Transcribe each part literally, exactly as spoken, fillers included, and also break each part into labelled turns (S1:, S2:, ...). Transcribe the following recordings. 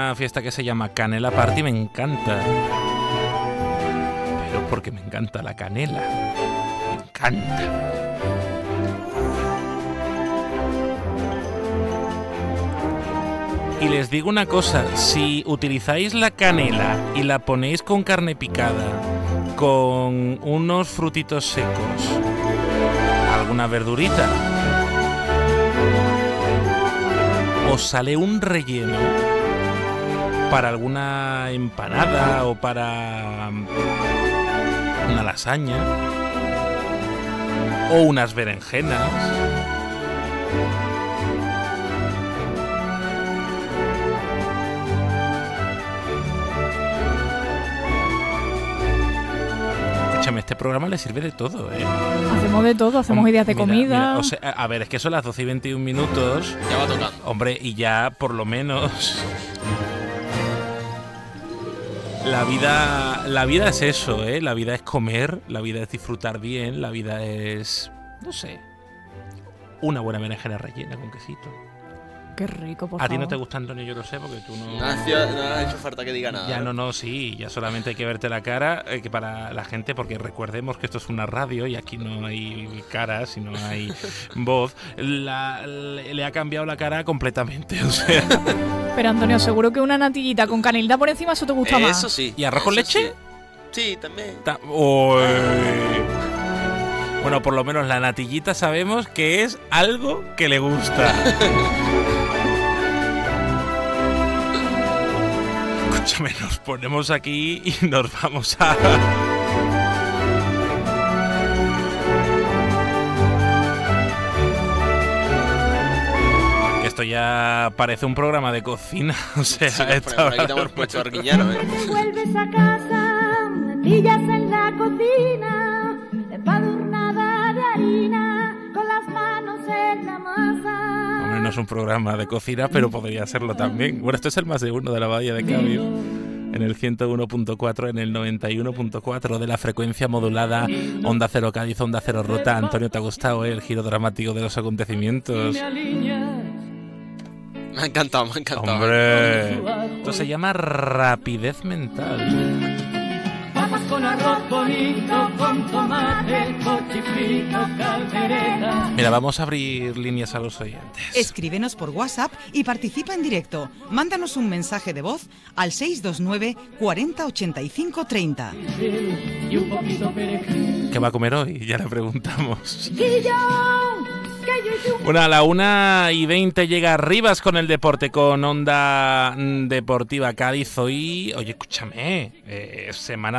S1: una fiesta que se llama Canela Party, me encanta. Pero porque me encanta la canela. Me encanta. Y les digo una cosa, si utilizáis la canela y la ponéis con carne picada, con unos frutitos secos, alguna verdurita, os sale un relleno para alguna empanada o para una lasaña o unas berenjenas. Este programa le sirve de todo, ¿eh?
S2: Hacemos de todo, hacemos
S1: Hom-
S2: ideas de
S1: mira,
S2: comida.
S1: mira, o sea, a ver, es que son las doce y veintiún minutos.
S3: Ya va tocando.
S1: Hombre, y ya por lo menos la vida, la vida es eso, ¿eh? La vida es comer, la vida es disfrutar bien, la vida es, no sé, una buena berenjena rellena con quesito.
S2: Qué rico, por
S1: A
S2: favor.
S1: ti no te gusta, Antonio, yo lo sé, porque tú no...
S3: No ha, hecho, no ha hecho falta que diga nada.
S1: Ya
S3: ¿no?
S1: no, no, sí, ya solamente hay que verte la cara, eh, que para la gente, porque recordemos que esto es una radio y aquí no hay caras y no hay voz, la, le, le ha cambiado la cara completamente, o sea...
S2: Pero Antonio, seguro que una natillita con canelita por encima eso te gusta más.
S3: Eso sí.
S1: ¿Y arroz con
S3: eso
S1: leche?
S3: Sí, sí también.
S1: Ta- Uy. Bueno, por lo menos la natillita sabemos que es algo que le gusta. Escúchame, nos ponemos aquí y nos vamos a... Esto ya parece un programa de cocina, o sea,
S3: Sí,
S1: esta
S3: por aquí
S1: hora-
S3: te hemos puesto arguiñano, ¿eh?
S4: Vuelves a casa, me pillas en la cocina, empadurnada de harina, con las manos en la masa.
S1: Hombre, no es un programa de cocina, pero podría serlo también. Bueno, esto es el más de uno de la Bahía de Cádiz, en el ciento uno punto cuatro, en el noventa y uno punto cuatro de la frecuencia modulada, Onda Cero Cádiz, Onda Cero Rota. Antonio, ¿te ha gustado eh, el giro dramático de los acontecimientos?
S3: Me ha encantado, me ha encantado.
S1: Hombre, esto se llama rapidez mental.
S5: Papas con arroz bonito, con tomate, cochifrito, caldereta.
S1: Mira, vamos a abrir líneas a los oyentes.
S6: Escríbenos por WhatsApp y participa en directo. Mándanos un mensaje de voz al seis dos nueve cuarenta ochenta y cinco treinta.
S5: Y un poquito perejil.
S1: ¿Qué va a comer hoy? Ya le preguntamos.
S4: Chiquillo, que yo hice un
S1: Bueno, a la una y veinte llega Rivas con el deporte, con Onda Deportiva Cádiz. Hoy, oye, escúchame, eh, semana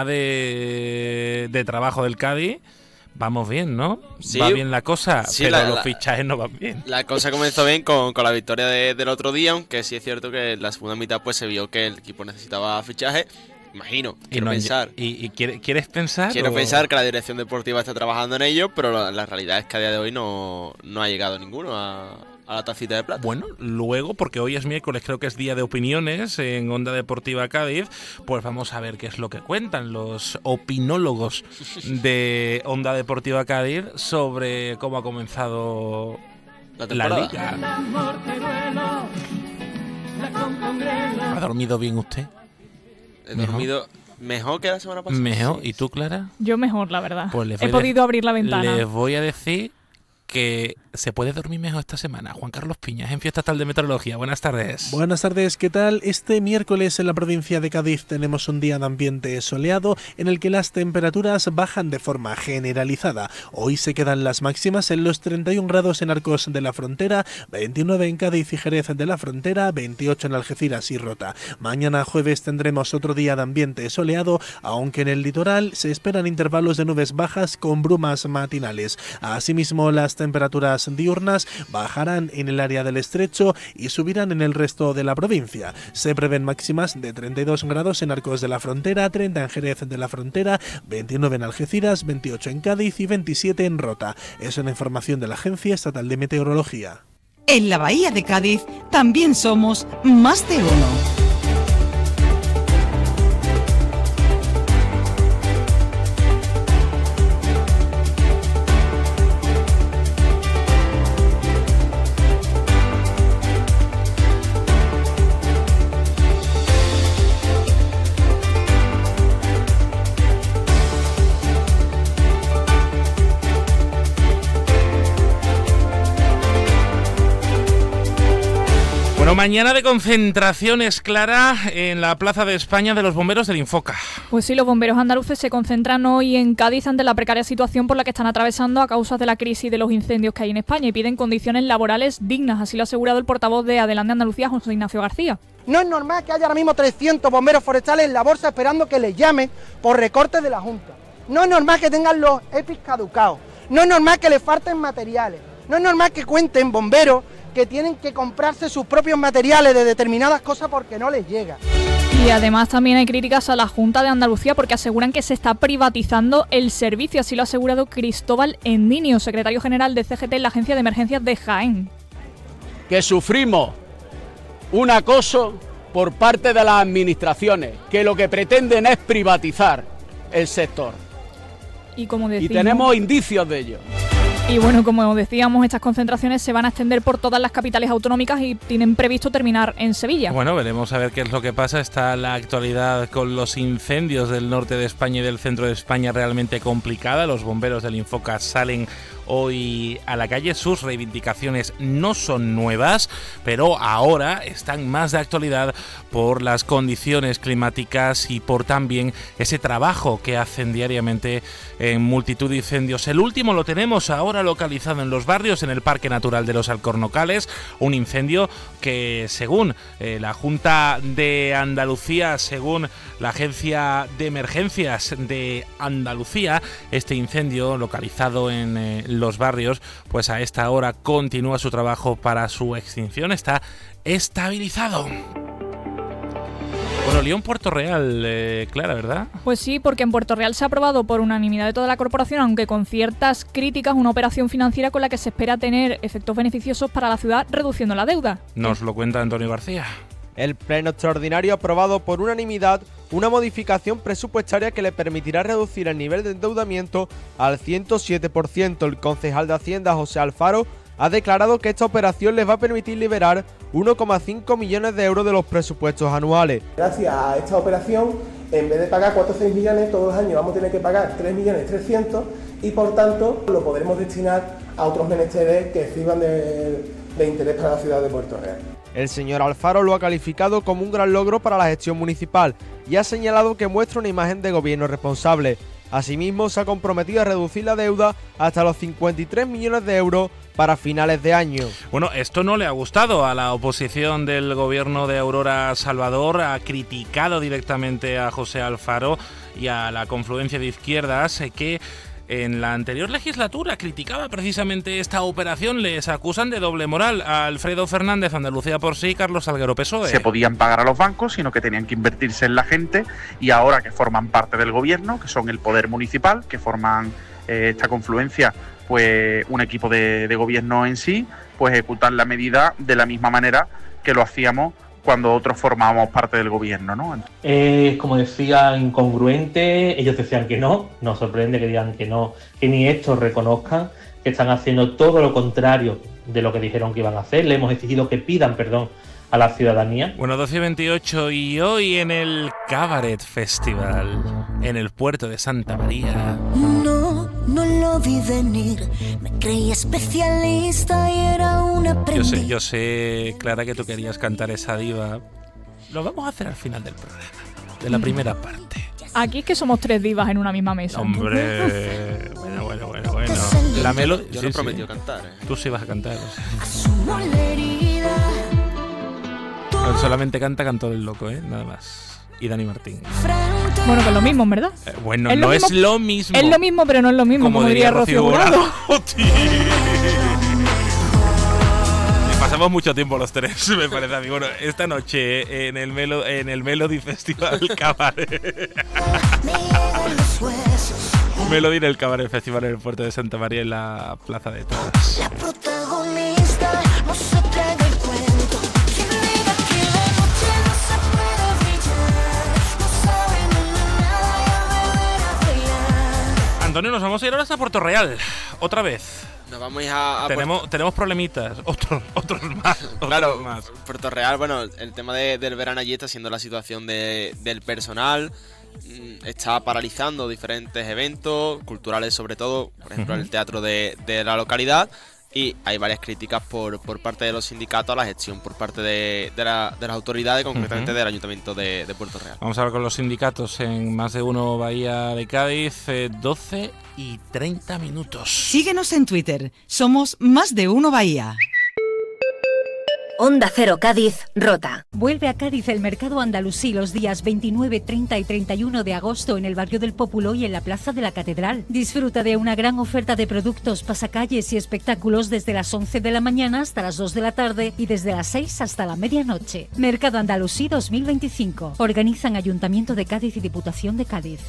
S1: de, de trabajo del Cádiz. Vamos bien, ¿no?
S3: Sí.
S1: Va bien la cosa,
S3: Sí,
S1: pero
S3: la-
S1: los
S3: la-
S1: fichajes no van bien.
S3: La cosa comenzó bien con, con la victoria de- del otro día, aunque sí es cierto que en la segunda mitad pues se vio que el equipo necesitaba fichaje. Imagino,
S1: Y
S3: quiero
S1: no han-
S3: pensar.
S1: ¿Y, y quiere- quieres pensar?
S3: Quiero
S1: o-
S3: pensar que la dirección deportiva está trabajando en ello, pero la, la realidad es que a día de hoy no, no ha llegado ninguno a, a la tacita de plata.
S1: Bueno, luego, porque hoy es miércoles, creo que es día de opiniones en Onda Deportiva Cádiz, pues vamos a ver qué es lo que cuentan los opinólogos de Onda Deportiva Cádiz sobre cómo ha comenzado
S3: La
S1: la
S3: temporada.
S1: liga.
S5: La morteruelo, la con congrelo.
S1: ¿Ha dormido bien usted?
S3: He dormido mejor que la semana pasada.
S1: Mejor.
S3: Sí,
S1: ¿Y tú, Clara?
S2: Yo mejor, la verdad.
S1: Pues les
S2: He
S1: voy a
S2: podido
S1: dec-
S2: abrir la ventana.
S1: Les voy a decir que se puede dormir mejor esta semana. Juan Carlos Piñas, en Fiesta Tal de Meteorología. Buenas tardes.
S7: Buenas tardes, ¿qué tal? Este miércoles en la provincia de Cádiz tenemos un día de ambiente soleado en el que las temperaturas bajan de forma generalizada. Hoy se quedan las máximas en los treinta y un grados en Arcos de la Frontera, veintinueve en Cádiz y Jerez de la Frontera, veintiocho en Algeciras y Rota. Mañana jueves tendremos otro día de ambiente soleado, aunque en el litoral se esperan intervalos de nubes bajas con brumas matinales. Asimismo, las temperaturas diurnas bajarán en el área del estrecho y subirán en el resto de la provincia. Se prevén máximas de treinta y dos grados en Arcos de la Frontera, treinta en Jerez de la Frontera, veintinueve en Algeciras, veintiocho en Cádiz y veintisiete en Rota. Es una información de la Agencia Estatal de Meteorología.
S6: En la Bahía de Cádiz también somos más de uno.
S1: Bueno, mañana de concentraciones, Clara, en la Plaza de España de los bomberos del Infoca.
S2: Pues sí, los bomberos andaluces se concentran hoy en Cádiz ante la precaria situación por la que están atravesando a causa de la crisis de los incendios que hay en España y piden condiciones laborales dignas, así lo ha asegurado el portavoz de Adelante Andalucía, José Ignacio García.
S8: No es normal que haya ahora mismo trescientos bomberos forestales en la bolsa esperando que les llamen por recortes de la Junta. No es normal que tengan los E P I s caducados. No es normal que les falten materiales. No es normal que cuenten bomberos que tienen que comprarse sus propios materiales de determinadas cosas porque no les llega.
S2: Y además también hay críticas a la Junta de Andalucía porque aseguran que se está privatizando el servicio, así lo ha asegurado Cristóbal Endinio, secretario general de C G T en la Agencia de Emergencias de Jaén.
S9: Que sufrimos un acoso por parte de las administraciones, que lo que pretenden es privatizar el sector.
S2: Y como decimos,
S9: y tenemos indicios de ello.
S2: Y bueno, como decíamos, estas concentraciones se van a extender por todas las capitales autonómicas y tienen previsto terminar en Sevilla.
S1: Bueno, veremos a ver qué es lo que pasa. Está la actualidad con los incendios del norte de España y del centro de España realmente complicada. Los bomberos del Infoca salen hoy a la calle. Sus reivindicaciones no son nuevas, pero ahora están más de actualidad por las condiciones climáticas y por también ese trabajo que hacen diariamente en multitud de incendios. El último lo tenemos ahora localizado en los barrios, en el Parque Natural de los Alcornocales, un incendio que según eh, la Junta de Andalucía, según la Agencia de Emergencias de Andalucía, este incendio localizado en eh, los barrios, pues a esta hora continúa su trabajo para su extinción, está estabilizado. Bueno, León Puerto Real, eh, Clara, ¿verdad?
S2: Pues sí, porque en Puerto Real se ha aprobado por unanimidad de toda la corporación, aunque con ciertas críticas, una operación financiera con la que se espera tener efectos beneficiosos para la ciudad, reduciendo la deuda.
S1: Nos lo cuenta Antonio García.
S10: El Pleno Extraordinario ha aprobado por unanimidad una modificación presupuestaria que le permitirá reducir el nivel de endeudamiento al ciento siete por ciento. El concejal de Hacienda, José Alfaro, ha declarado que esta operación les va a permitir liberar uno coma cinco millones de euros de los presupuestos anuales.
S11: Gracias a esta operación, en vez de pagar cuatro o seis millones todos los años, vamos a tener que pagar tres millones trescientos y por tanto lo podremos destinar a otros menesteres que sirvan de, de interés para la ciudad de Puerto Real.
S10: El señor Alfaro lo ha calificado como un gran logro para la gestión municipal y ha señalado que muestra una imagen de gobierno responsable. Asimismo, se ha comprometido a reducir la deuda hasta los cincuenta y tres millones de euros para finales de año.
S1: Bueno, esto no le ha gustado a la oposición del gobierno de Aurora Salvador, ha criticado directamente a José Alfaro y a la confluencia de izquierdas que en la anterior legislatura criticaba precisamente esta operación. Les acusan de doble moral a Alfredo Fernández, Andalucía por sí, y Carlos Salguero, P S O E.
S12: Se podían pagar a los bancos, sino que tenían que invertirse en la gente, y ahora que forman parte del gobierno, que son el poder municipal, que forman eh, esta confluencia, pues un equipo de, de gobierno en sí, pues ejecutan la medida de la misma manera que lo hacíamos cuando otros formábamos parte del gobierno, ¿no?
S13: Es, eh, como decía, incongruente. Ellos decían que no, nos sorprende que digan que no, que ni estos reconozcan que están haciendo todo lo contrario de lo que dijeron que iban a hacer. Le hemos exigido que pidan perdón a la ciudadanía.
S1: Bueno, doce y veintiocho, y hoy en el Cabaret Festival, en el puerto de Santa María.
S14: No, no lo vi venir, me creí especialista y era una aprendiz.
S1: Yo sé, yo sé, Clara, que tú querías cantar esa diva. Lo vamos a hacer al final del programa, de la primera parte.
S2: Aquí es que somos tres divas en una misma mesa.
S1: Hombre, bueno, bueno, bueno, bueno. La Melo,
S3: yo
S1: sí,
S3: no prometí
S1: sí.
S3: cantar, ¿eh?
S1: Tú sí vas a cantar. O sea.
S14: Asumo la herida.
S1: Él solamente canta Cantor el Loco, ¿eh? Nada más. Y Dani Martín.
S2: Bueno, que es lo mismo, ¿verdad?
S1: Eh, bueno,
S2: ¿Es
S1: no
S2: mismo?
S1: es lo mismo.
S2: Es lo mismo, pero no es lo mismo, como, como diría Rocío Jurado.
S1: Pasamos mucho tiempo los tres, me parece a mí. Bueno, esta noche en el Melo, en el Melody Festival Cabaret. Melody en el Cabaret Festival en el puerto de Santa María, en la Plaza de Toros.
S14: La protagonista no se traga el cuento. Quien diga que la noche no se puede brillar, no sabe nada, ya me verá brillar.
S1: Antonio, nos vamos a ir ahora hasta Puerto Real, otra vez.
S3: Nos vamos a... a
S1: tenemos, Puerto... tenemos problemitas, otros, otros más. Otros
S3: claro,
S1: más.
S3: Puerto Real, bueno, el tema de, del verano allí está siendo la situación de, del personal. Está paralizando diferentes eventos culturales, sobre todo, por ejemplo, uh-huh. el teatro de, de la localidad. y hay varias críticas por, por parte de los sindicatos a la gestión por parte de, de, la, de las autoridades, concretamente uh-huh. del Ayuntamiento de, de Puerto Real.
S1: Vamos a hablar con los sindicatos en Más de Uno Bahía de Cádiz, eh, doce y treinta minutos.
S6: Síguenos en Twitter, somos Más de Uno Bahía.
S15: Onda Cero Cádiz, Rota.
S16: Vuelve a Cádiz el mercado andalusí los días veintinueve, treinta y treinta y uno de agosto en el barrio del Pópulo y en la plaza de la Catedral. Disfruta de una gran oferta de productos, pasacalles y espectáculos desde las once de la mañana hasta las dos de la tarde y desde las seis hasta la medianoche. Mercado Andalusí dos mil veinticinco. Organizan Ayuntamiento de Cádiz y Diputación de Cádiz.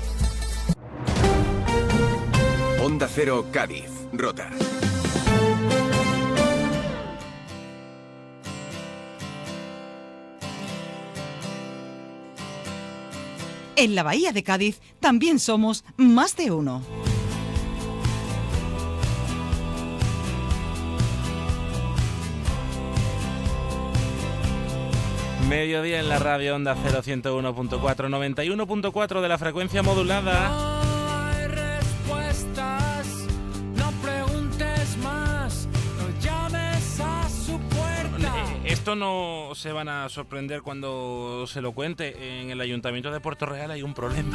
S17: Onda Cero Cádiz, Rota.
S6: En la Bahía de Cádiz también somos Más de Uno.
S1: Mediodía en la radio Onda Cero ciento uno punto cuatro, noventa y uno punto cuatro de la frecuencia modulada.
S5: No hay respuestas, no preguntes más, no llames a su puerta.
S1: Esto no se van a sorprender cuando se lo cuente. En el Ayuntamiento de Puerto Real hay un problema.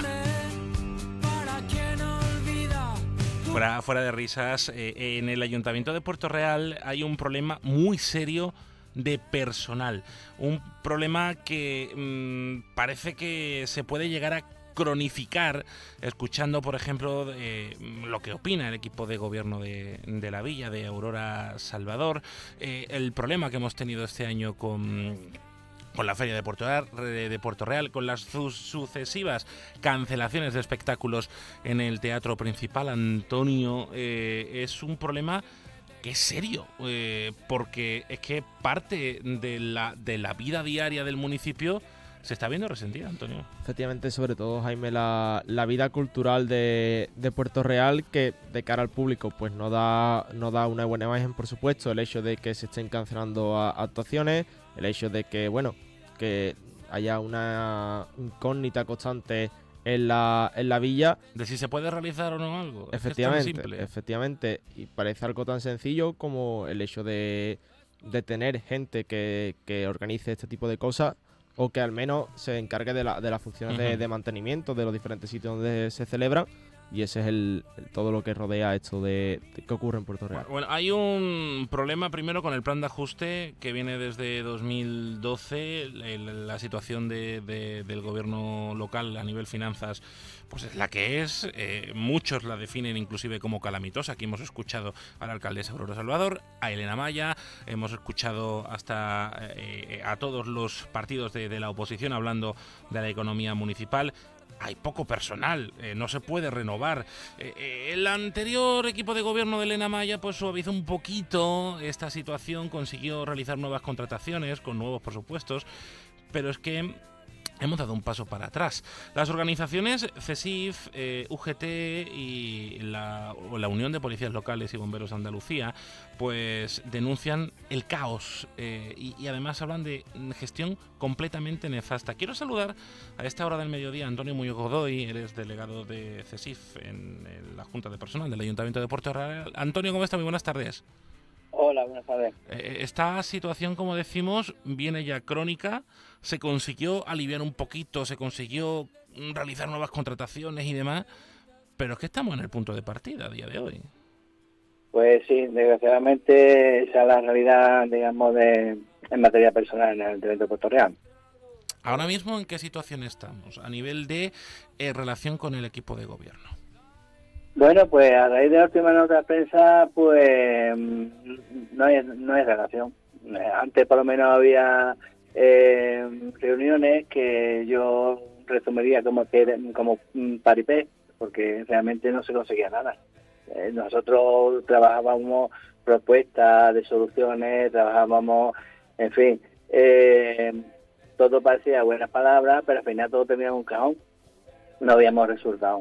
S1: Fuera, fuera de risas, eh, en el Ayuntamiento de Puerto Real hay un problema muy serio de personal. Un problema que mmm, parece que se puede llegar a cronificar, escuchando, por ejemplo, eh, lo que opina el equipo de gobierno de, de la villa, de Aurora Salvador, eh, el problema que hemos tenido este año con... con la Feria de Puerto Real, de Puerto Real, con las su- sucesivas cancelaciones de espectáculos en el teatro principal, Antonio, eh, es un problema que es serio, eh, porque es que parte de la, de la vida diaria del municipio se está viendo resentida, Antonio.
S10: Efectivamente, sobre todo, Jaime, la, la vida cultural de, de Puerto Real, que de cara al público pues no da, no da una buena imagen, por supuesto. El hecho de que se estén cancelando a, actuaciones, el hecho de que, bueno, que haya una incógnita constante en la, en la villa.
S1: De si se puede realizar o no algo.
S10: Efectivamente,
S1: es tan simple.
S10: efectivamente. Y parece algo tan sencillo como el hecho de, de tener gente que, que organice este tipo de cosas, o que al menos se encargue de, la, de las funciones uh-huh. de, de mantenimiento de los diferentes sitios donde se celebran. Y ese es el, el todo lo que rodea esto de, de que ocurre en Puerto Real.
S1: Bueno, hay un problema primero con el plan de ajuste que viene desde dos mil doce. El, la situación de, de, del gobierno local a nivel finanzas pues es la que es. Eh, muchos la definen inclusive como calamitosa. Aquí hemos escuchado a la alcaldesa Aurora Salvador, a Elena Maya, hemos escuchado hasta eh, a todos los partidos de, de la oposición hablando de la economía municipal. Hay poco personal, eh, no se puede renovar. Eh, eh, el anterior equipo de gobierno de Elena Maya pues suavizó un poquito esta situación, consiguió realizar nuevas contrataciones con nuevos presupuestos, pero es que hemos dado un paso para atrás. Las organizaciones CESIF, eh, U G T y la, la Unión de Policías Locales y Bomberos de Andalucía pues denuncian el caos eh, y, y además hablan de gestión completamente nefasta. Quiero saludar a esta hora del mediodía a Antonio Muñoz Godoy, eres delegado de CESIF en, en la Junta de Personal del Ayuntamiento de Puerto Real. Antonio, ¿cómo está? Muy buenas tardes.
S18: Hola, buenas tardes.
S1: Eh, esta situación, como decimos, viene ya crónica. Se consiguió aliviar un poquito, se consiguió realizar nuevas contrataciones y demás, pero es que estamos en el punto de partida a día de hoy.
S18: Pues sí, desgraciadamente esa es la realidad, digamos, de en materia personal en el Ayuntamiento de Puerto Real.
S1: Ahora mismo, ¿en qué situación estamos a nivel de eh, relación con el equipo de gobierno?
S18: Bueno, pues a raíz de la última nota de prensa, pues no hay, no hay relación. Antes por lo menos había eh, reuniones que yo resumiría como que como paripé, porque realmente no se conseguía nada. Eh, nosotros trabajábamos propuestas de soluciones, trabajábamos, en fin, eh, todo parecía buenas palabras, pero al final todo terminaba en un cajón. No habíamos resultado.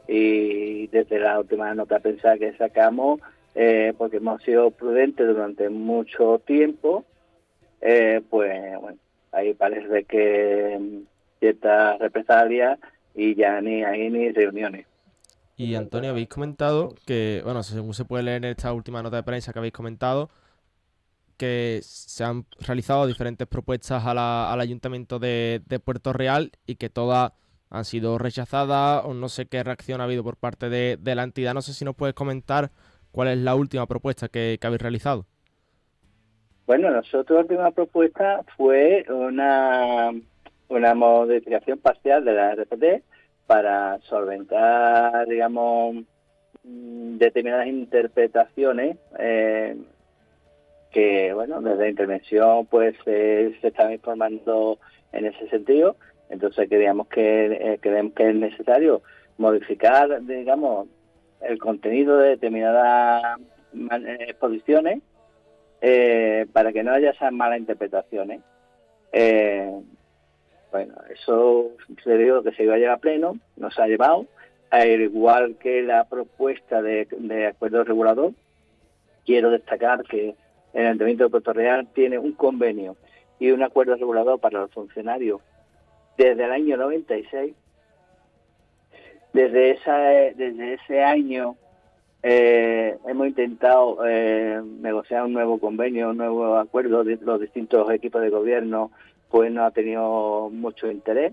S18: Y desde la última nota de prensa que sacamos, eh, porque hemos sido prudentes durante mucho tiempo, eh, pues bueno, ahí parece que ciertas represalias y ya ni hay ni reuniones.
S10: Y Antonio, habéis comentado que, bueno, según se puede leer en esta última nota de prensa que habéis comentado, que se han realizado diferentes propuestas a la- al Ayuntamiento de, de Puerto Real y que todas han sido rechazadas, o no sé qué reacción ha habido por parte de, de la entidad. No sé si nos puedes comentar cuál es la última propuesta que, que habéis realizado.
S18: Bueno, nosotros la última propuesta fue una, una modificación parcial de la R P T para solventar, digamos, mm, determinadas interpretaciones eh, que, bueno, desde la intervención pues eh, se estaba informando en ese sentido. Entonces creíamos que, eh, creemos que es necesario modificar, digamos, el contenido de determinadas man- eh, exposiciones eh, para que no haya esas malas interpretaciones. Eh, bueno, eso se dijo que se iba a llevar a pleno, no se ha llevado, al igual que la propuesta de, de acuerdo regulador. Quiero destacar que el Ayuntamiento de Puerto Real tiene un convenio y un acuerdo regulador para los funcionarios desde el año noventa y seis. Desde, esa, desde ese año eh, hemos intentado eh, negociar un nuevo convenio, un nuevo acuerdo. De los distintos equipos de gobierno pues no ha tenido mucho interés.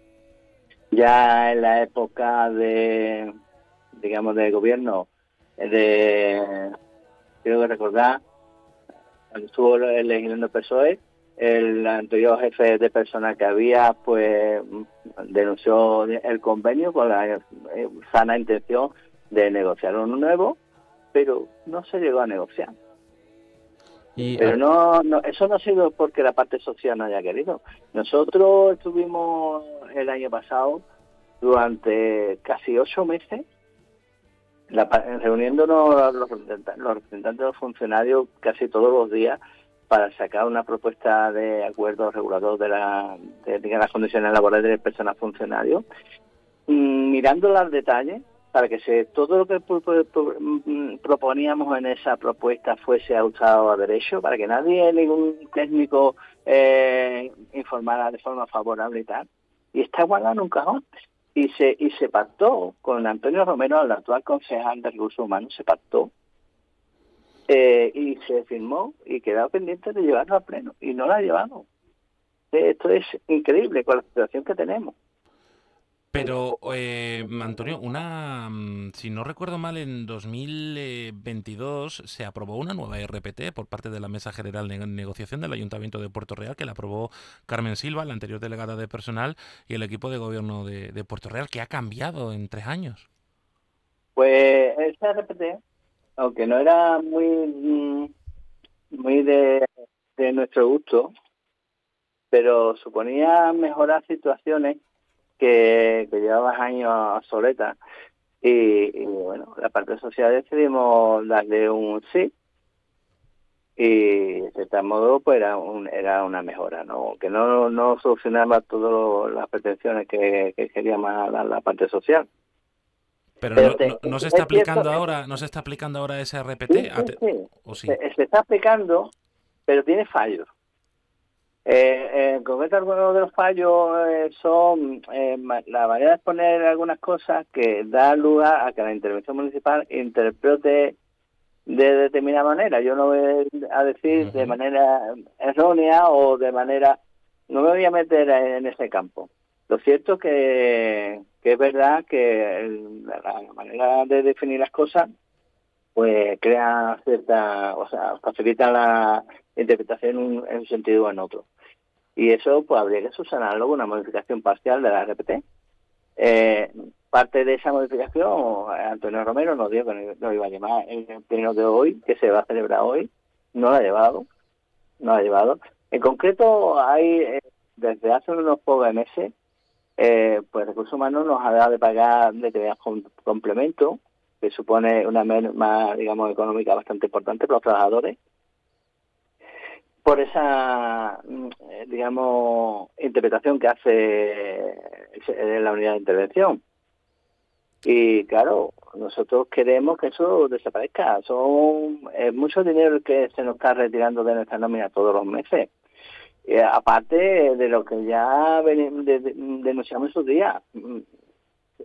S18: Ya en la época de, digamos, de gobierno, de, creo que recordar, cuando estuvo legislando el P S O E, el anterior jefe de personal que había, pues denunció el convenio con la eh, sana intención de negociar uno nuevo, pero no se llegó a negociar.
S10: Y,
S18: Pero no, no, eso no ha sido porque la parte social no haya querido. Nosotros estuvimos el año pasado durante casi ocho meses la, reuniéndonos los representantes, los representantes de los funcionarios casi todos los días para sacar una propuesta de acuerdo regulador de, la, de, de las condiciones laborales del personal funcionario, mm, mirando los detalles para que se, todo lo que pro, pro, pro, proponíamos en esa propuesta fuese ajustado a derecho, para que nadie, ningún técnico eh, informara de forma favorable y tal. Y está guardado en un cajón. Y se y se pactó con Antonio Romero, el actual concejal de Recursos Humanos, se pactó eh, y se firmó y quedaba pendiente de llevarlo a pleno. Y no lo ha llevado. Esto es increíble con la situación que tenemos.
S1: Pero, eh, Antonio, una, si no recuerdo mal, en dos mil veintidós se aprobó una nueva R P T por parte de la Mesa General de Negociación del Ayuntamiento de Puerto Real, que la aprobó Carmen Silva, la anterior delegada de personal, y el equipo de gobierno de, de Puerto Real, que ha cambiado en tres años.
S18: Pues esa R P T, aunque no era muy, muy de, de nuestro gusto, pero suponía mejorar situaciones que, que llevaban años obsoletas. Y, y bueno, la parte social decidimos darle un sí. Y de tal modo pues era, un, era una mejora, ¿no? Que no, no solucionaba todas las pretensiones que, que quería más la, la parte social.
S1: Pero,
S18: Pero
S1: no,
S18: te-
S1: no, no se
S18: es
S1: está aplicando
S18: cierto-
S1: ahora, no se está aplicando ahora ese R P T,
S18: Sí,
S1: ¿A
S18: sí,
S1: te-
S18: sí.
S1: ¿o sí?
S18: Se, se está aplicando, pero tiene fallos. Eh, en concreto, algunos de los fallos eh, son eh, ma- la manera de exponer algunas cosas que da lugar a que la intervención municipal interprete de determinada manera. Yo no voy a decir de manera errónea o de manera... No me voy a meter en ese campo. Lo cierto es que, que es verdad que el- la manera de definir las cosas pues crea cierta... O sea, facilita la interpretación en un, en un sentido o en otro. Y eso pues habría que subsanarlo con una modificación parcial de la R P T. Eh, parte de esa modificación, Antonio Romero nos dijo que no iba a llevar en el pleno de hoy, que se va a celebrar hoy, no lo ha llevado, no lo ha llevado. En concreto, hay eh, desde hace unos pocos meses, eh, pues Recursos Humanos nos ha dado de pagar determinados com- complementos, que supone una merma, digamos, económica bastante importante para los trabajadores, por esa, mm, eh, digamos, interpretación que hace eh, la unidad de intervención. Y claro, nosotros queremos que eso desaparezca. Son es mucho dinero el que se nos está retirando de nuestra nómina todos los meses. Eh, aparte de lo que ya ven- de- de- denunciamos esos días. Mm,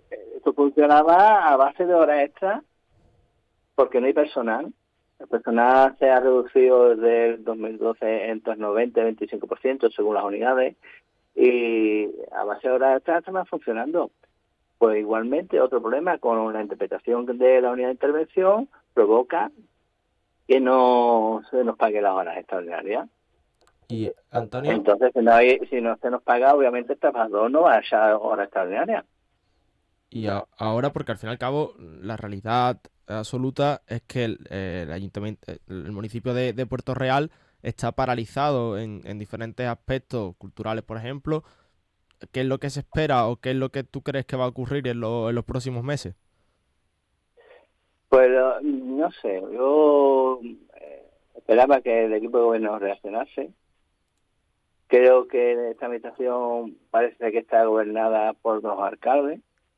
S18: esto funcionaba a base de horas extras porque no hay personal. El personal se ha reducido desde el dos mil doce entre el noventa y veinticinco por ciento según las unidades, y a base de horas extras está funcionando. Pues igualmente otro problema con la interpretación de la unidad de intervención provoca que no se nos pague las horas extraordinarias.
S10: Y Antonio,
S18: Entonces, si no, hay, si no se nos paga, obviamente el trabajador no va a echar horas extraordinarias.
S10: y a- ahora, porque al fin y al cabo la realidad absoluta es que el, eh, el ayuntamiento, el municipio de, de Puerto Real está paralizado en, en diferentes aspectos culturales, por ejemplo. ¿Qué es lo que se espera o qué es lo que tú crees que va a ocurrir en, lo- en los próximos meses?
S18: Pues lo- no sé, yo eh, esperaba que el equipo de gobierno reaccionase. Creo que esta administración parece que está gobernada por dos alcaldes,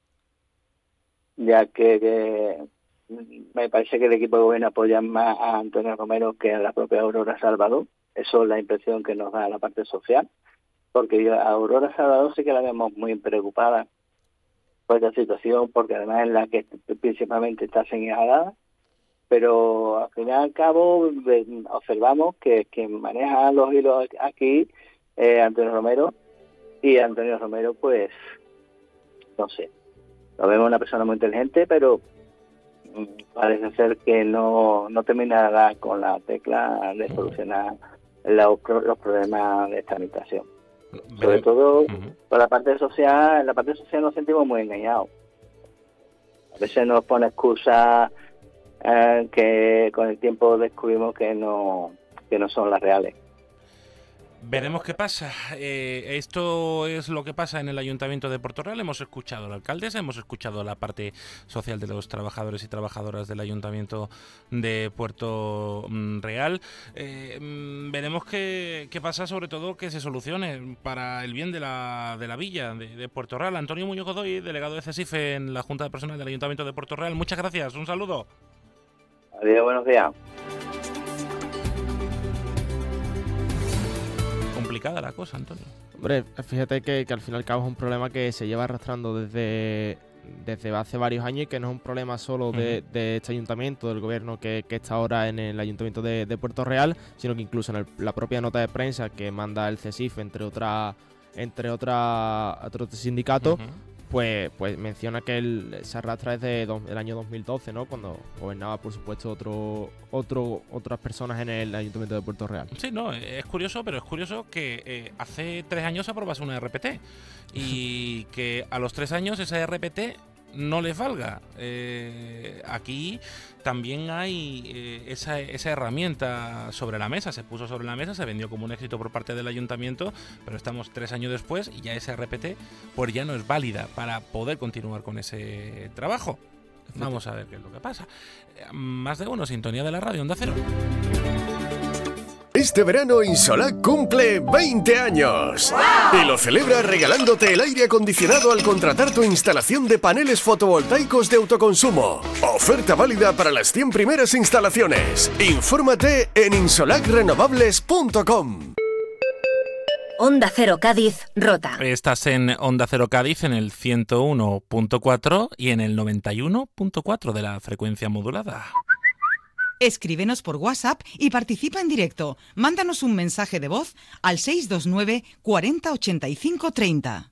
S18: ya que, que me parece que el equipo de gobierno apoya más a Antonio Romero que a la propia Aurora Salvador. Eso es la impresión que nos da la parte social, porque yo a Aurora Salvador sí que la vemos muy preocupada por esta situación, porque además es la que principalmente está señalada, pero al fin y al cabo ve- observamos que quien maneja los hilos aquí es Antonio Romero, y Antonio Romero pues no sé, lo vemos una persona muy inteligente, pero mm, parece ser que no, no terminará con la tecla de solucionar los, pro- los problemas de esta administración. Sobre todo por la parte social, en la parte social nos sentimos muy engañados. A veces nos pone excusas eh, que con el tiempo descubrimos que no que no son las reales.
S1: Veremos qué pasa. Eh, esto es lo que pasa en el Ayuntamiento de Puerto Real. Hemos escuchado a la alcaldesa, hemos escuchado a la parte social de los trabajadores y trabajadoras del Ayuntamiento de Puerto mm, Real. Eh, mm, veremos qué, qué pasa, sobre todo que se solucione para el bien de la, de la villa de, de Puerto Real. Antonio Muñoz Godoy, delegado de CESIFE en la Junta de Personal del Ayuntamiento de Puerto Real. Muchas gracias, un saludo.
S18: Adiós, buenos días.
S1: Complicada la cosa, Antonio.
S10: Hombre, fíjate que, que al fin y al cabo es un problema que se lleva arrastrando desde, desde hace varios años y que no es un problema solo de,
S1: Ujú.
S10: de este ayuntamiento, del gobierno que, que está ahora en el ayuntamiento de, de Puerto Real, sino que incluso en el- la propia nota de prensa que manda el CESIF, entre otras entre otra, otros sindicatos,
S1: Ujú.
S10: pues, pues menciona que él se arrastra desde do- el año dos mil doce, ¿no? Cuando gobernaba, por supuesto, otro, otro, otras personas en el ayuntamiento de Puerto Real.
S1: Sí, no, es curioso, pero es curioso que eh, hace tres años aprobase una R P T y que a los tres años esa R P T no les valga. Eh, aquí también hay eh, esa, esa herramienta sobre la mesa, se puso sobre la mesa, se vendió como un éxito por parte del ayuntamiento, pero estamos tres años después y ya esa R P T pues ya no es válida para poder continuar con ese trabajo. Vamos a ver qué es lo que pasa. Eh, Más de uno, sintonía de la radio, Onda Cero.
S19: Este verano Insolac cumple veinte años y lo celebra regalándote el aire acondicionado al contratar tu instalación de paneles fotovoltaicos de autoconsumo. Oferta válida para las cien primeras instalaciones. Infórmate en insolac renovables punto com.
S15: Onda Cero Cádiz, Rota.
S1: Estás en Onda Cero Cádiz en el ciento uno punto cuatro y en el noventa y uno punto cuatro de la frecuencia modulada.
S6: Escríbenos por WhatsApp y participa en directo. Mándanos un mensaje de voz al seis dos nueve cuarenta ochenta y cinco treinta.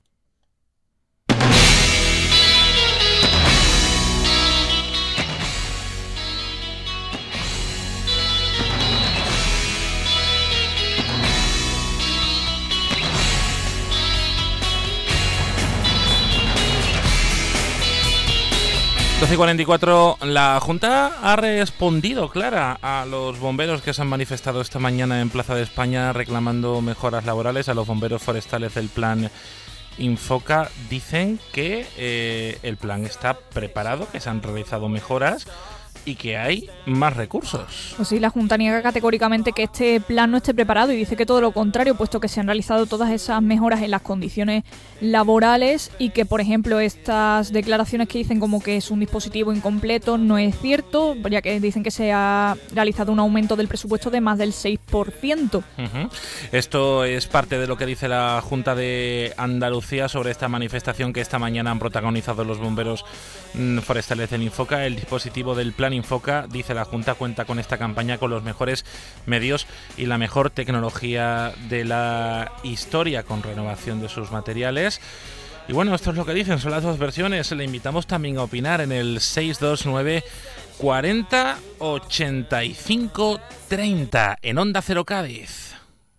S1: doce y cuarenta y cuatro, la Junta ha respondido, Clara, a los bomberos que se han manifestado esta mañana en Plaza de España reclamando mejoras laborales. A los bomberos forestales del plan Infoca dicen que eh, el plan está preparado, que se han realizado mejoras, y que hay más recursos.
S2: Pues sí, la Junta niega categóricamente que este plan no esté preparado y dice que todo lo contrario, puesto que se han realizado todas esas mejoras en las condiciones laborales y que, por ejemplo, estas declaraciones que dicen como que es un dispositivo incompleto no es cierto, ya que dicen que se ha realizado un aumento del presupuesto de más del seis por ciento.
S1: Uh-huh. Esto es parte de lo que dice la Junta de Andalucía sobre esta manifestación que esta mañana han protagonizado los bomberos mmm, forestales del Infoca. El dispositivo del plan Infoca, dice la Junta, cuenta con esta campaña con los mejores medios y la mejor tecnología de la historia, con renovación de sus materiales. Y bueno, esto es lo que dicen, son las dos versiones. Le invitamos también a opinar en el seis dos nueve cuarenta ochenta y cinco treinta en Onda Cero Cádiz.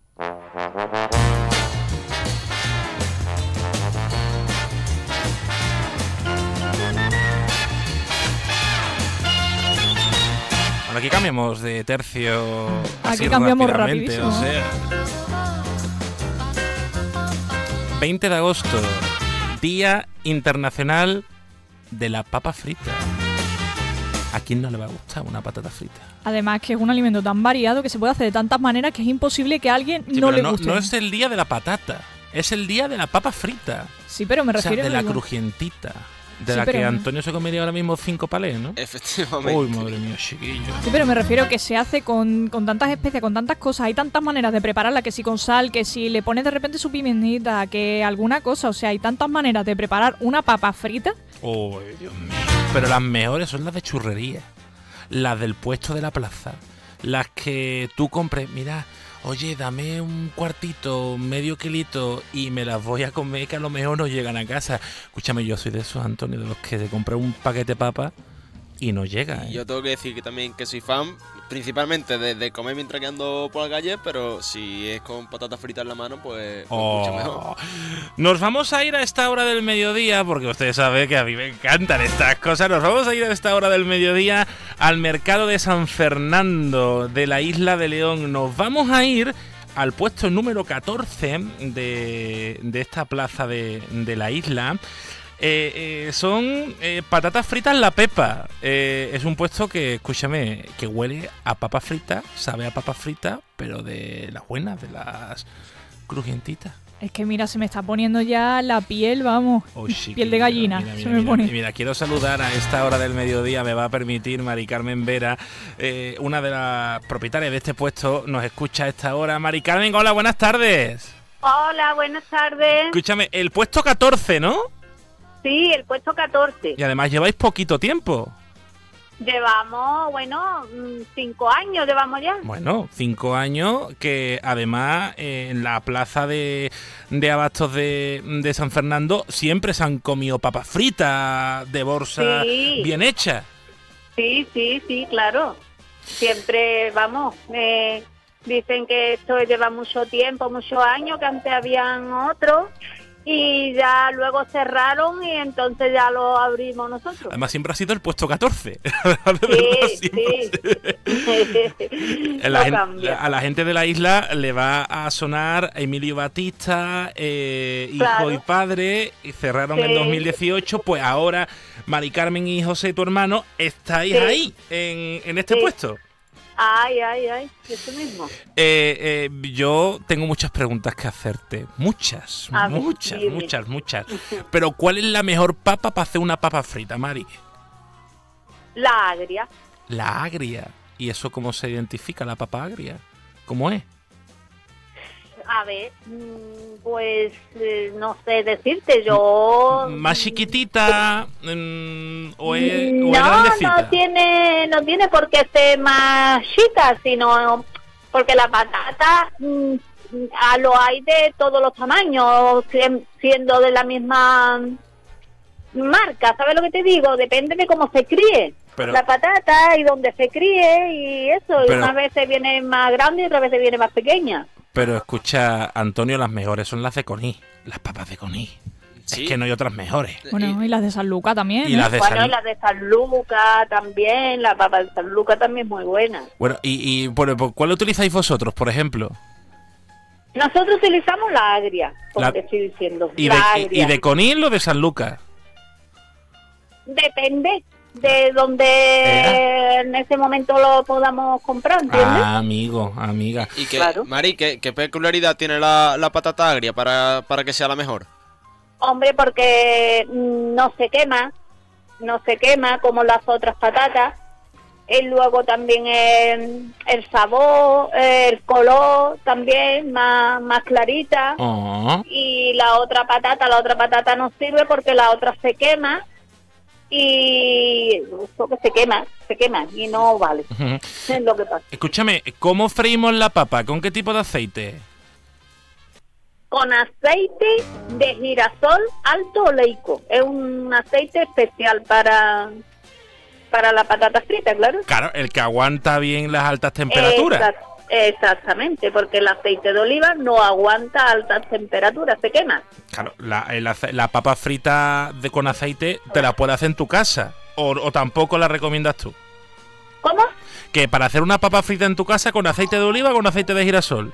S1: Aquí cambiamos de tercio.
S2: Aquí
S1: así
S2: cambiamos
S1: rápidamente,
S2: rapidísimo.
S1: o sea. veinte de agosto, Día Internacional de la Papa Frita. ¿A quién no le va a gustar una patata frita?
S2: Además que es un alimento tan variado que se puede hacer de tantas maneras que es imposible que a alguien
S1: Sí,
S2: no
S1: pero
S2: le
S1: no,
S2: guste.
S1: no es el día de la patata, es el día de la papa frita.
S2: Sí, pero me
S1: O sea,
S2: refiero
S1: de la
S2: digo,
S1: crujientita. De
S2: Sí,
S1: la que
S2: pero-
S1: Antonio se comería ahora mismo cinco palés, ¿no?
S3: Efectivamente.
S1: Uy, madre mía, chiquillo.
S2: Sí, pero me refiero que se hace con, con tantas especias, con tantas cosas, hay tantas maneras de prepararla, que si con sal, que si le pones de repente su pimientita, que alguna cosa, o sea, hay tantas maneras de preparar una papa frita.
S1: Uy, Dios mío. Pero las mejores son las de churrería, las del puesto de la plaza, las que tú compres, mira, oye, dame un cuartito, medio kilito y me las voy a comer, que a lo mejor no llegan a casa. Escúchame, yo soy de esos, Antonio, de los que se compra un paquete de papas y no llega, ¿eh?
S3: Y yo tengo que decir que también que soy fan, principalmente de, de comer mientras que ando por la calle, pero si es con patatas fritas en la mano, pues, pues
S1: Oh.
S3: mucho mejor.
S1: Nos vamos a ir a esta hora del mediodía, porque ustedes saben que a mí me encantan estas cosas. Nos vamos a ir a esta hora del mediodía al mercado de San Fernando, de la isla de León. Nos vamos a ir al puesto número catorce de, de esta plaza de, de la isla. Eh, eh, son eh, patatas fritas La Pepa. Eh, es un puesto que, escúchame, que huele a papas fritas, sabe a papas fritas, pero de las buenas, de las crujientitas.
S2: Es que mira, se me está poniendo ya la piel, vamos,
S1: Oh, sí,
S2: piel de
S1: mira,
S2: gallina,
S1: mira,
S2: se
S1: mira,
S2: me
S1: mira,
S2: pone.
S1: mira, quiero saludar a esta hora del mediodía, me va a permitir Mari Carmen Vera, eh, una de las propietarias de este puesto, nos escucha a esta hora. Mari Carmen, hola, buenas tardes.
S20: Hola, buenas tardes.
S1: Escúchame, el puesto catorce, ¿no?
S20: Sí, el puesto catorce.
S1: Y además lleváis poquito tiempo.
S20: Llevamos, bueno, mm, cinco años llevamos ya.
S1: Bueno, cinco años que además eh, en la plaza de, de abastos de, de San Fernando siempre se han comido papas fritas de bolsa
S20: Sí.
S1: bien hechas.
S20: Sí, sí, sí, claro. Siempre, vamos, eh, dicen que esto lleva mucho tiempo, muchos años, que antes habían otros y ya luego cerraron y entonces ya lo abrimos nosotros.
S1: Además siempre ha sido el puesto catorce.
S20: Sí, sí.
S1: La
S20: No
S1: gente-
S20: cambia.
S1: a la gente de la isla le va a sonar Emilio Batista, eh, hijo
S20: Claro.
S1: y padre, y cerraron
S20: Sí.
S1: en dos mil dieciocho, pues ahora Mari Carmen y José, tu hermano, estáis
S20: Sí.
S1: ahí, en, en este
S20: Sí.
S1: puesto.
S20: Ay, ay, ay, eso mismo.
S1: Eh, eh, yo tengo muchas preguntas que hacerte, muchas,
S20: A ver,
S1: muchas,
S20: dime.
S1: muchas, muchas. Pero ¿cuál es la mejor papa para hacer una papa frita, Mari?
S20: La agria.
S1: La agria. ¿Y eso cómo se identifica, la papa agria? ¿Cómo es?
S20: A ver, mm, pues eh, no sé decirte, yo...
S1: ¿Más chiquitita mm, o es, o es
S20: No,
S1: grandecita?
S20: no tiene, no tiene por qué ser más chica, sino porque la patata mm, a lo hay de todos los tamaños, sien- siendo de la misma marca, ¿sabes lo que te digo? Depende de cómo se críe.
S1: Pero-
S20: la patata y donde se críe y eso, y
S1: Pero-
S20: unas veces viene más grande y otras veces viene más pequeña.
S1: Pero escucha, Antonio, las mejores son las de Coní, las papas de Coní. Es que no hay otras mejores.
S2: Bueno, y las de San Luca también.
S1: Y
S2: ¿eh?
S1: las de
S20: Bueno,
S1: San-
S20: y la de San Luca también, la papa de San Luca también es muy buena.
S1: Bueno, y, y bueno, pues, ¿cuál utilizáis vosotros, por ejemplo?
S20: Nosotros utilizamos la agria, como
S1: La-
S20: te estoy diciendo.
S1: ¿Y
S20: la
S1: de, y-
S20: agria.
S1: y de Conil o de San Lucas?
S20: Depende, de donde en ese momento lo podamos comprar, ¿entiendes?
S1: Ah, amigo, amiga.
S3: Y que, Mari, ¿qué, qué peculiaridad tiene la, la patata agria para, para que sea la mejor?
S20: Hombre, porque mm, no se quema, no se quema como las otras patatas. Y luego también el, el sabor, el color también más, más clarita.
S1: Oh.
S20: Y la otra patata, la otra patata no sirve porque la otra se quema. Y eso que se quema, se quema y no vale.
S1: Ujú.
S20: Es lo que pasa.
S1: Escúchame, ¿cómo freímos la papa? ¿Con qué tipo de aceite?
S20: Con aceite de girasol alto oleico. Es un aceite especial para... para la patata frita, claro.
S1: Claro, el que aguanta bien las altas temperaturas.
S20: Exact- exactamente, porque el aceite de oliva no aguanta altas temperaturas, se quema.
S1: Claro, la, el ace- la papa frita de, con aceite te la puedes hacer en tu casa. O, o tampoco la recomiendas tú.
S20: ¿Cómo?
S1: Que para hacer una papa frita en tu casa con aceite de oliva o con aceite de girasol.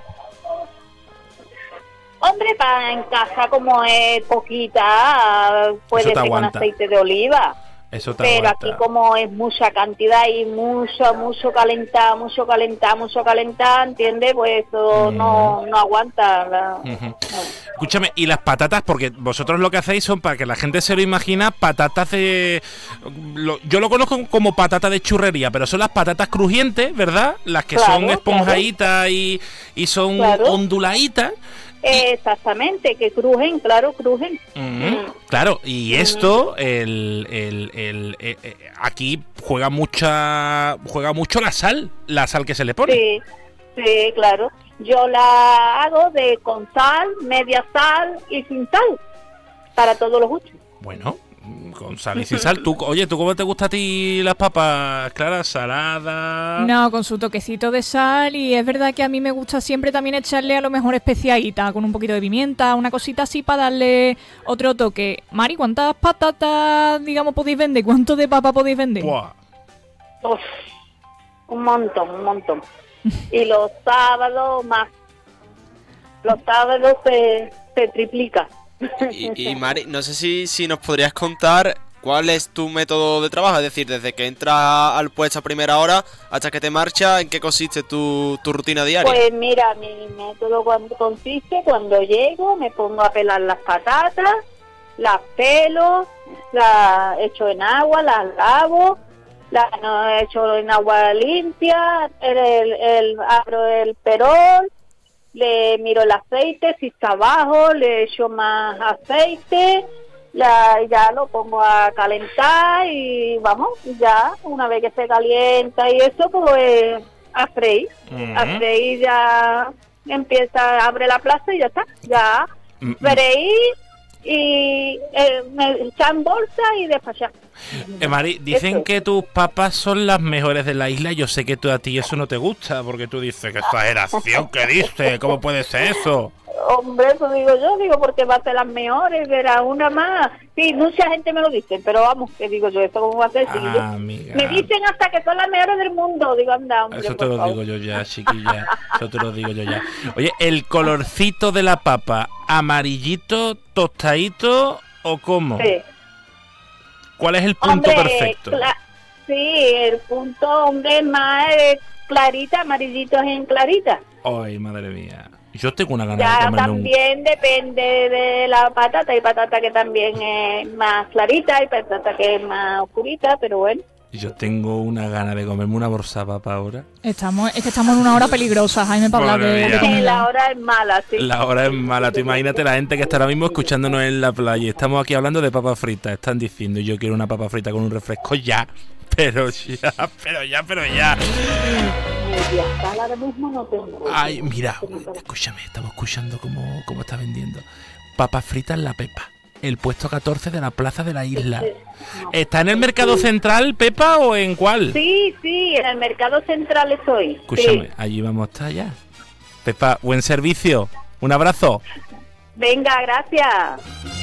S20: Hombre, para en casa como es poquita, puede
S1: Eso te
S20: ser con
S1: aguanta.
S20: aceite de oliva.
S1: Eso te
S20: Pero
S1: aguanta.
S20: aquí como es mucha cantidad y mucho, mucho calentar, mucho calentar, mucho calentar, ¿entiendes? Pues eso
S1: Mm.
S20: no, no aguanta. La...
S1: Ujú. Escúchame, y las patatas, porque vosotros lo que hacéis son, para que la gente se lo imagina, patatas de... lo- yo lo conozco como patata de churrería, pero son las patatas crujientes, ¿verdad? Las que
S20: Claro,
S1: son esponjaditas y, y son
S20: Claro.
S1: onduladitas.
S20: Exactamente, que crujen, claro, crujen.
S1: Ujú, claro, y esto, el, el, el, eh, eh, aquí juega mucha, juega mucho la sal, la sal que se le pone.
S20: Sí, sí, claro. Yo la hago de con sal, media sal y sin sal, para todos los gustos.
S1: Bueno, con sal y sin sal. Tú, oye, ¿tú cómo te gusta a ti las papas, Clara? ¿Salada?
S2: No, con su toquecito de sal, y es verdad que a mí me gusta siempre también echarle a lo mejor especiadita, con un poquito de pimienta, una cosita así para darle otro toque. Mari, ¿cuántas patatas, digamos, podéis vender? ¿Cuánto de papa podéis vender?
S1: Buah.
S20: Uf, un montón, un montón. Y los sábados más. Los sábados se, se triplica.
S3: Y, y Mari, no sé si, si nos podrías contar cuál es tu método de trabajo, es decir, desde que entras al puesto a primera hora hasta que te marchas, ¿en qué consiste tu, tu rutina diaria?
S20: Pues mira, mi método cuando consiste, cuando llego me pongo a pelar las patatas, las pelo, las echo en agua, las lavo, las no, echo en agua limpia, el, el, el- abro el perol, le miro el aceite, si está bajo, le echo más aceite, la, ya lo pongo a calentar y vamos, ya una vez que se calienta y eso, pues a freír.
S1: Ujú.
S20: A freír ya empieza, abre la plaza y ya está, ya
S1: Mm,
S20: freír y eh, me echar en bolsa y despachar.
S1: Eh, Mari, dicen
S20: Eso.
S1: que tus papas son las mejores de la isla. Yo sé que tú, a ti eso no te gusta, porque tú dices, qué exageración, ¿qué dices? ¿Cómo puede ser eso?
S20: Hombre, pues digo yo, digo, porque va a ser las mejores, verá, una más. Sí, mucha gente me lo dice, pero vamos, que digo yo, ¿esto cómo va a ser? Sí, yo-
S1: Ah, amiga.
S20: me dicen hasta que son las mejores del mundo. Digo, anda, hombre,
S1: Eso te
S20: por
S1: lo
S20: favor.
S1: digo yo ya, chiquilla. Eso te lo digo yo ya. Oye, ¿el colorcito de la papa, amarillito, tostadito o cómo?
S20: Sí.
S1: ¿Cuál es el punto
S20: Hombre,
S1: perfecto?
S20: cla- sí, el punto, hombre, es más eh, clarita, amarillito es en clarita.
S1: Ay, madre mía. Yo tengo una gana de
S20: Ya
S1: comerme un...
S20: también depende de la patata. Hay patata que también es más clarita, hay patata que es más oscurita, pero bueno.
S1: Yo tengo una gana de comerme una bolsa de papa ahora.
S2: Estamos, es que estamos en una hora peligrosa, Jaime, para hablar
S1: Madre
S2: de,
S1: mía.
S2: de
S20: Sí,
S2: comida.
S20: la hora es mala, sí.
S1: La hora es mala. Tú imagínate la gente que está ahora mismo escuchándonos en la playa. Estamos aquí hablando de papas fritas. Están diciendo, yo quiero una papa frita con un refresco ya. Pero ya, pero ya, pero ya.
S20: Media sal ahora mismo no tengo.
S1: Ay, mira, escúchame, estamos escuchando cómo, cómo está vendiendo. Papas fritas La Pepa, el puesto catorce de la plaza de la isla. ¿Está en el mercado central, Pepa, o en cuál?
S20: Sí, sí, en el mercado central estoy.
S1: Escúchame,
S20: Sí.
S1: allí vamos a estar ya. Pepa, buen servicio. Un abrazo.
S20: Venga, gracias.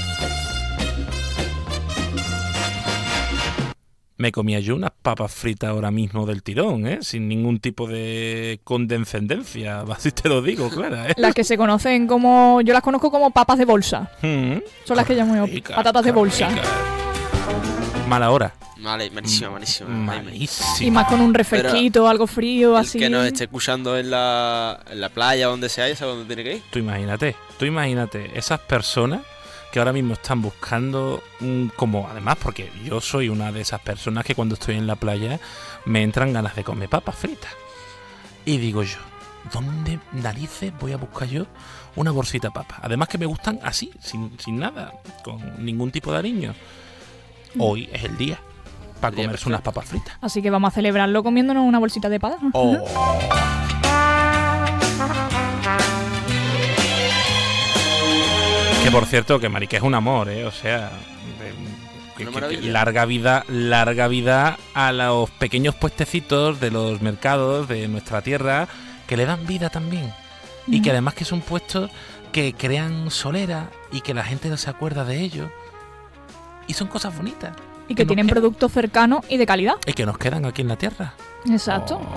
S1: Me comía yo unas papas fritas ahora mismo del tirón, ¿eh? Sin ningún tipo de condescendencia. Así te lo digo, Clara, ¿eh?
S2: Las que se conocen como... Yo las conozco como papas de bolsa.
S1: Mm.
S2: Son las que llamo yo
S1: Rica,
S2: patatas de bolsa.
S1: rica. mala hora.
S3: Vale, malísima, malísima.
S1: Malísima.
S2: Y más con un refresquito, algo frío,
S3: El
S2: así.
S3: que nos esté escuchando en la, en la playa, donde sea, ya sabe dónde tiene que ir.
S1: Tú imagínate, tú imagínate esas personas que ahora mismo están buscando, mm, como además, porque yo soy una de esas personas que cuando estoy en la playa me entran ganas de comer papas fritas. Y digo yo, ¿dónde narices voy a buscar yo una bolsita de papas? Además que me gustan así, sin, sin nada, con ningún tipo de ariño. Hoy es el día para comerse unas papas fritas.
S2: Así que vamos a celebrarlo comiéndonos una bolsita de papas.
S1: Oh. Que por cierto, que Mariqué es un amor, ¿eh? O sea, de, que, que, que larga vida, larga vida a los pequeños puestecitos de los mercados de nuestra tierra, que le dan vida también. Mm. Y que además que son puestos que crean solera y que la gente no se acuerda de ellos. Y son cosas bonitas.
S2: Y que, que tienen productos cercanos y de calidad.
S1: Y que nos quedan aquí en la tierra.
S2: Exacto.
S1: Oh.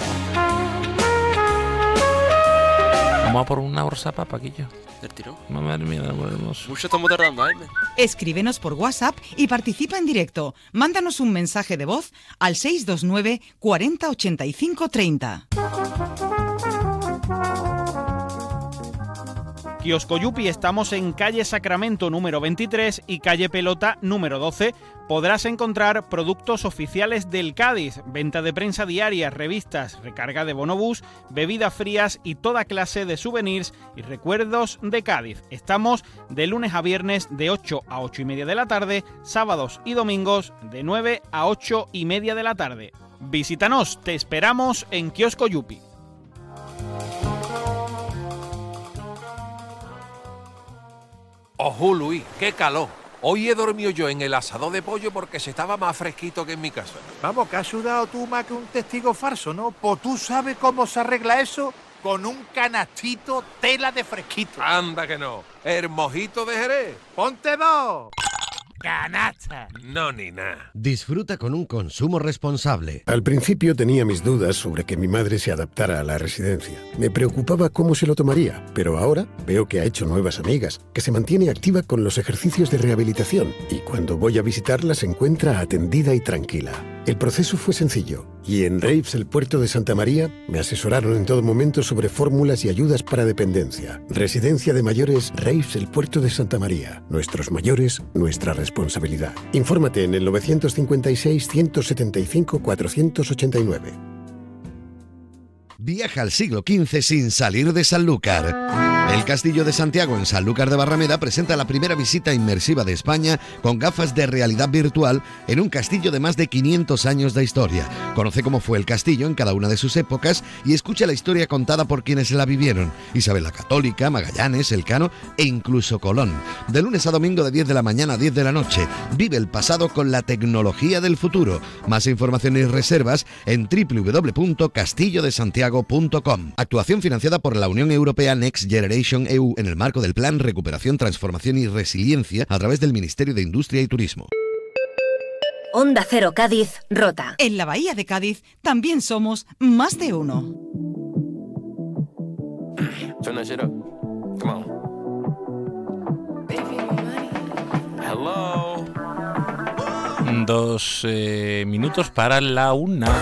S1: Vamos a por una bolsa de papa, Quillo.
S3: ¿Del tirón?
S1: Madre mía, amor hermoso.
S3: Mucho estamos tardando, ¿eh?
S6: Escríbenos por WhatsApp y participa en directo. Mándanos un mensaje de voz al seis dos nueve, cuarenta, ochenta y cinco, treinta.
S21: Kiosco Yupi, estamos en calle Sacramento número veintitrés y calle Pelota número doce. Podrás encontrar productos oficiales del Cádiz, venta de prensa diaria, revistas, recarga de bonobús, bebidas frías y toda clase de souvenirs y recuerdos de Cádiz. Estamos de lunes a viernes de ocho a ocho y media de la tarde, sábados y domingos de nueve a ocho y media de la tarde. Visítanos, te esperamos en Kiosco Yupi.
S22: Ojo, Luis, qué calor. Hoy he dormido yo en el asador de pollo porque se estaba más fresquito que en mi casa.
S23: Vamos, que has sudado tú más que un testigo falso, ¿no? Pues tú sabes cómo se arregla eso con un canastito tela de fresquito.
S22: Anda que no. El mojito de Jerez.
S23: ¡Ponte dos! ¡Canasta!
S22: No, ni nada.
S24: Disfruta con un consumo responsable.
S19: Al principio tenía mis dudas sobre que mi madre se adaptara a la residencia. Me preocupaba cómo se lo tomaría, pero ahora veo que ha hecho nuevas amigas, que se mantiene activa con los ejercicios de rehabilitación y cuando voy a visitarla se encuentra atendida y tranquila. El proceso fue sencillo y en Reifs, el puerto de Santa María, me asesoraron en todo momento sobre fórmulas y ayudas para dependencia. Residencia de mayores Reifs, el puerto de Santa María. Nuestros mayores, nuestra responsabilidad. Infórmate en el nueve cinco seis, uno siete cinco, cuatro ocho nueve.
S24: Viaja al siglo quince sin salir de Sanlúcar. El Castillo de Santiago en Sanlúcar de Barrameda presenta la primera visita inmersiva de España con gafas de realidad virtual en un castillo de más de quinientos años de historia. Conoce cómo fue el castillo en cada una de sus épocas y escucha la historia contada por quienes la vivieron. Isabel la Católica, Magallanes, Elcano e incluso Colón. De lunes a domingo de diez de la mañana a diez de la noche. Vive el pasado con la tecnología del futuro. Más información y reservas en doble u doble u doble u punto castillo de santiago punto com. Actuación financiada por la Unión Europea Next Generation E U en el marco del Plan Recuperación, Transformación y Resiliencia a través del Ministerio de Industria y Turismo.
S15: Onda Cero Cádiz, Rota.
S6: En la Bahía de Cádiz también somos más de uno.
S25: Turn that shit up. Come on. Hello.
S1: Dos eh, minutos para la una.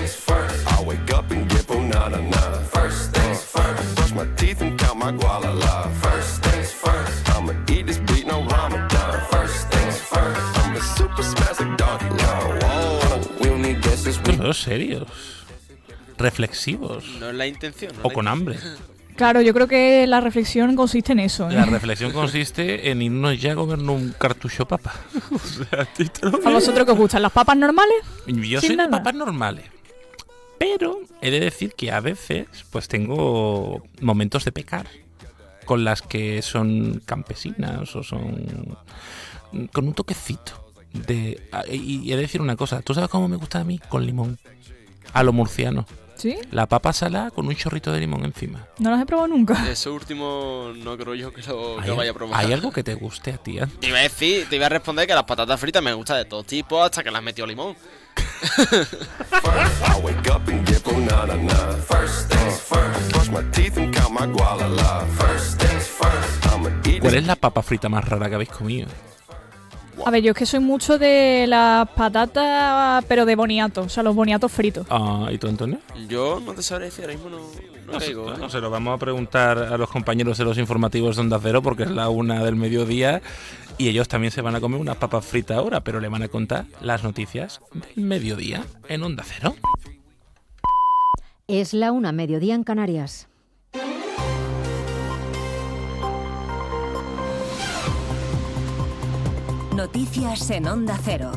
S1: Todos serios, reflexivos.
S3: No es la intención. No
S1: o
S3: la
S1: con
S3: intención.
S1: hambre.
S2: Claro, yo creo que la reflexión consiste en eso, ¿eh?
S1: La reflexión consiste en irnos ya a comernos un cartucho papa. O sea,
S2: ¿a vosotros que os gustan las papas normales?
S1: Yo
S2: Sin
S1: soy de
S2: nada.
S1: papas normales. Pero he de decir que a veces pues tengo momentos de pecar con las que son campesinas o son con un toquecito de y he de decir una cosa, ¿tú sabes cómo me gusta a mí? Con limón, a lo murciano.
S2: ¿Sí?
S1: La papa salada con un chorrito de limón encima.
S2: No las he probado nunca.
S3: Eso último no creo yo que lo, que
S1: ¿Hay,
S3: lo vaya a probar.
S1: ¿Hay algo que te guste a ti? ¿Eh?
S3: Te iba a decir, te iba a responder que las patatas fritas me gustan de todo tipo hasta que las metió limón.
S1: ¿Cuál es la papa frita más rara que habéis comido?
S2: A ver, yo es que soy mucho de las patatas, pero de boniato, o sea, los boniatos fritos.
S1: Ah, ¿y tú, Antonio?
S3: Yo no te sabré decir, ahora mismo no, no
S1: No,
S3: caigo.
S1: sé,
S3: ¿eh?
S1: no se lo vamos a preguntar a los compañeros de los informativos de Onda Cero porque es la una del mediodía y ellos también se van a comer unas papas fritas ahora, pero le van a contar las noticias del mediodía en Onda Cero.
S4: Es la una, mediodía en Canarias.
S15: Noticias en Onda Cero.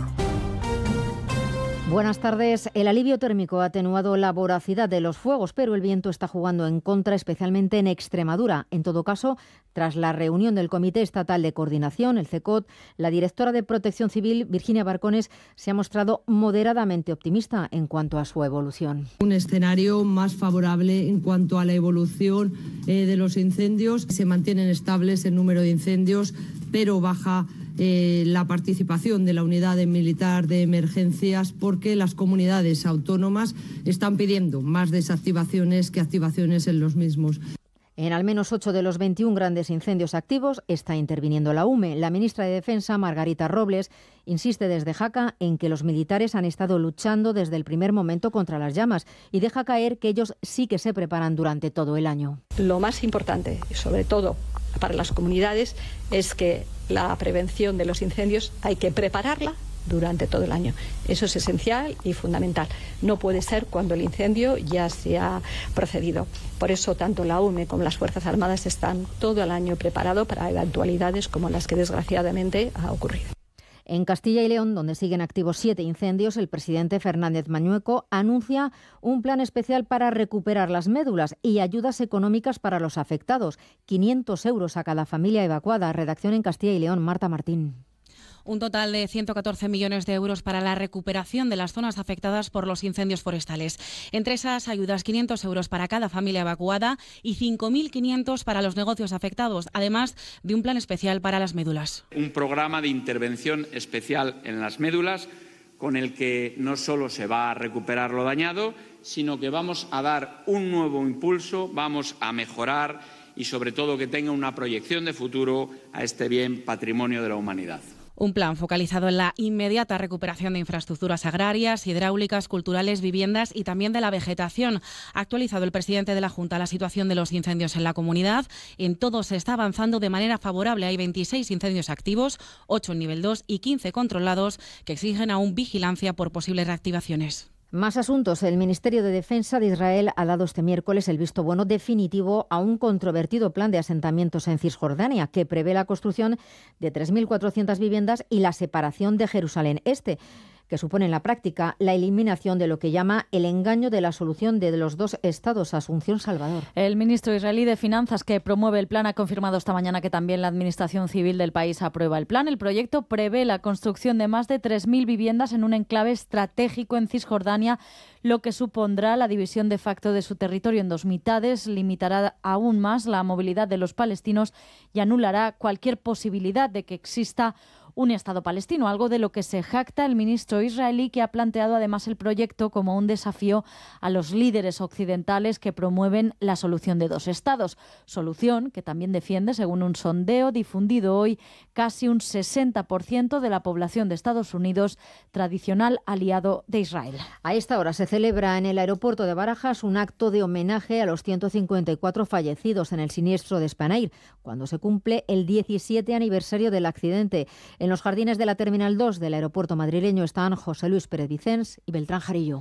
S4: Buenas tardes. El alivio térmico ha atenuado la voracidad de los fuegos, pero el viento está jugando en contra, especialmente en Extremadura. En todo caso, tras la reunión del Comité Estatal de Coordinación, el CECOT, la directora de Protección Civil, Virginia Barcones, se ha mostrado moderadamente optimista en cuanto a su evolución.
S7: Un escenario más favorable en cuanto a la evolución eh, de los incendios. Se mantienen estables el número de incendios, pero baja Eh, la participación de la unidad militar de emergencias porque las comunidades autónomas están pidiendo más desactivaciones que activaciones en los mismos.
S4: En al menos ocho de los veintiún grandes incendios activos está interviniendo la U M E. La ministra de Defensa, Margarita Robles, insiste desde Jaca en que los militares han estado luchando desde el primer momento contra las llamas y deja caer que ellos sí que se preparan durante todo el año.
S8: Lo más importante, y sobre todo para las comunidades, es que la prevención de los incendios hay que prepararla durante todo el año. Eso es esencial y fundamental. No puede ser cuando el incendio ya se ha procedido. Por eso tanto la U M E como las Fuerzas Armadas están todo el año preparados para eventualidades como las que desgraciadamente ha ocurrido.
S4: En Castilla y León, donde siguen activos siete incendios, el presidente Fernández Mañueco anuncia un plan especial para recuperar las médulas y ayudas económicas para los afectados. quinientos euros a cada familia evacuada. Redacción en Castilla y León, Marta Martín.
S9: Un total de ciento catorce millones de euros para la recuperación de las zonas afectadas por los incendios forestales. Entre esas ayudas, quinientos euros para cada familia evacuada y cinco mil quinientos para los negocios afectados, además de un plan especial para las médulas.
S11: Un programa de intervención especial en las médulas con el que no solo se va a recuperar lo dañado, sino que vamos a dar un nuevo impulso, vamos a mejorar y sobre todo que tenga una proyección de futuro a este bien patrimonio de la humanidad.
S9: Un plan focalizado en la inmediata recuperación de infraestructuras agrarias, hidráulicas, culturales, viviendas y también de la vegetación. Ha actualizado el presidente de la Junta la situación de los incendios en la comunidad. En todo se está avanzando de manera favorable. Hay veintiséis incendios activos, ocho en nivel dos y quince controlados que exigen aún vigilancia por posibles reactivaciones.
S4: Más asuntos. El Ministerio de Defensa de Israel ha dado este miércoles el visto bueno definitivo a un controvertido plan de asentamientos en Cisjordania que prevé la construcción de tres mil cuatrocientas viviendas y la separación de Jerusalén Este, que supone en la práctica la eliminación de lo que llama el engaño de la solución de los dos estados. Asunción Salvador.
S2: El ministro israelí de Finanzas que promueve el plan ha confirmado esta mañana que también la Administración Civil del país aprueba el plan. El proyecto prevé la construcción de más de tres mil viviendas en un enclave estratégico en Cisjordania, lo que supondrá la división de facto de su territorio en dos mitades, limitará aún más la movilidad de los palestinos y anulará cualquier posibilidad de que exista un Estado palestino, algo de lo que se jacta el ministro israelí, que ha planteado además el proyecto como un desafío a los líderes occidentales que promueven la solución de dos Estados. Solución que también defiende, según un sondeo difundido hoy, casi un sesenta por ciento de la población de Estados Unidos, tradicional aliado de Israel.
S4: A esta hora se celebra en el aeropuerto de Barajas un acto de homenaje a los ciento cincuenta y cuatro fallecidos en el siniestro de Spanair, cuando se cumple el diecisiete aniversario del accidente. En los jardines de la Terminal dos del aeropuerto madrileño están José Luis Pérez Vicens y Beltrán Jarillo.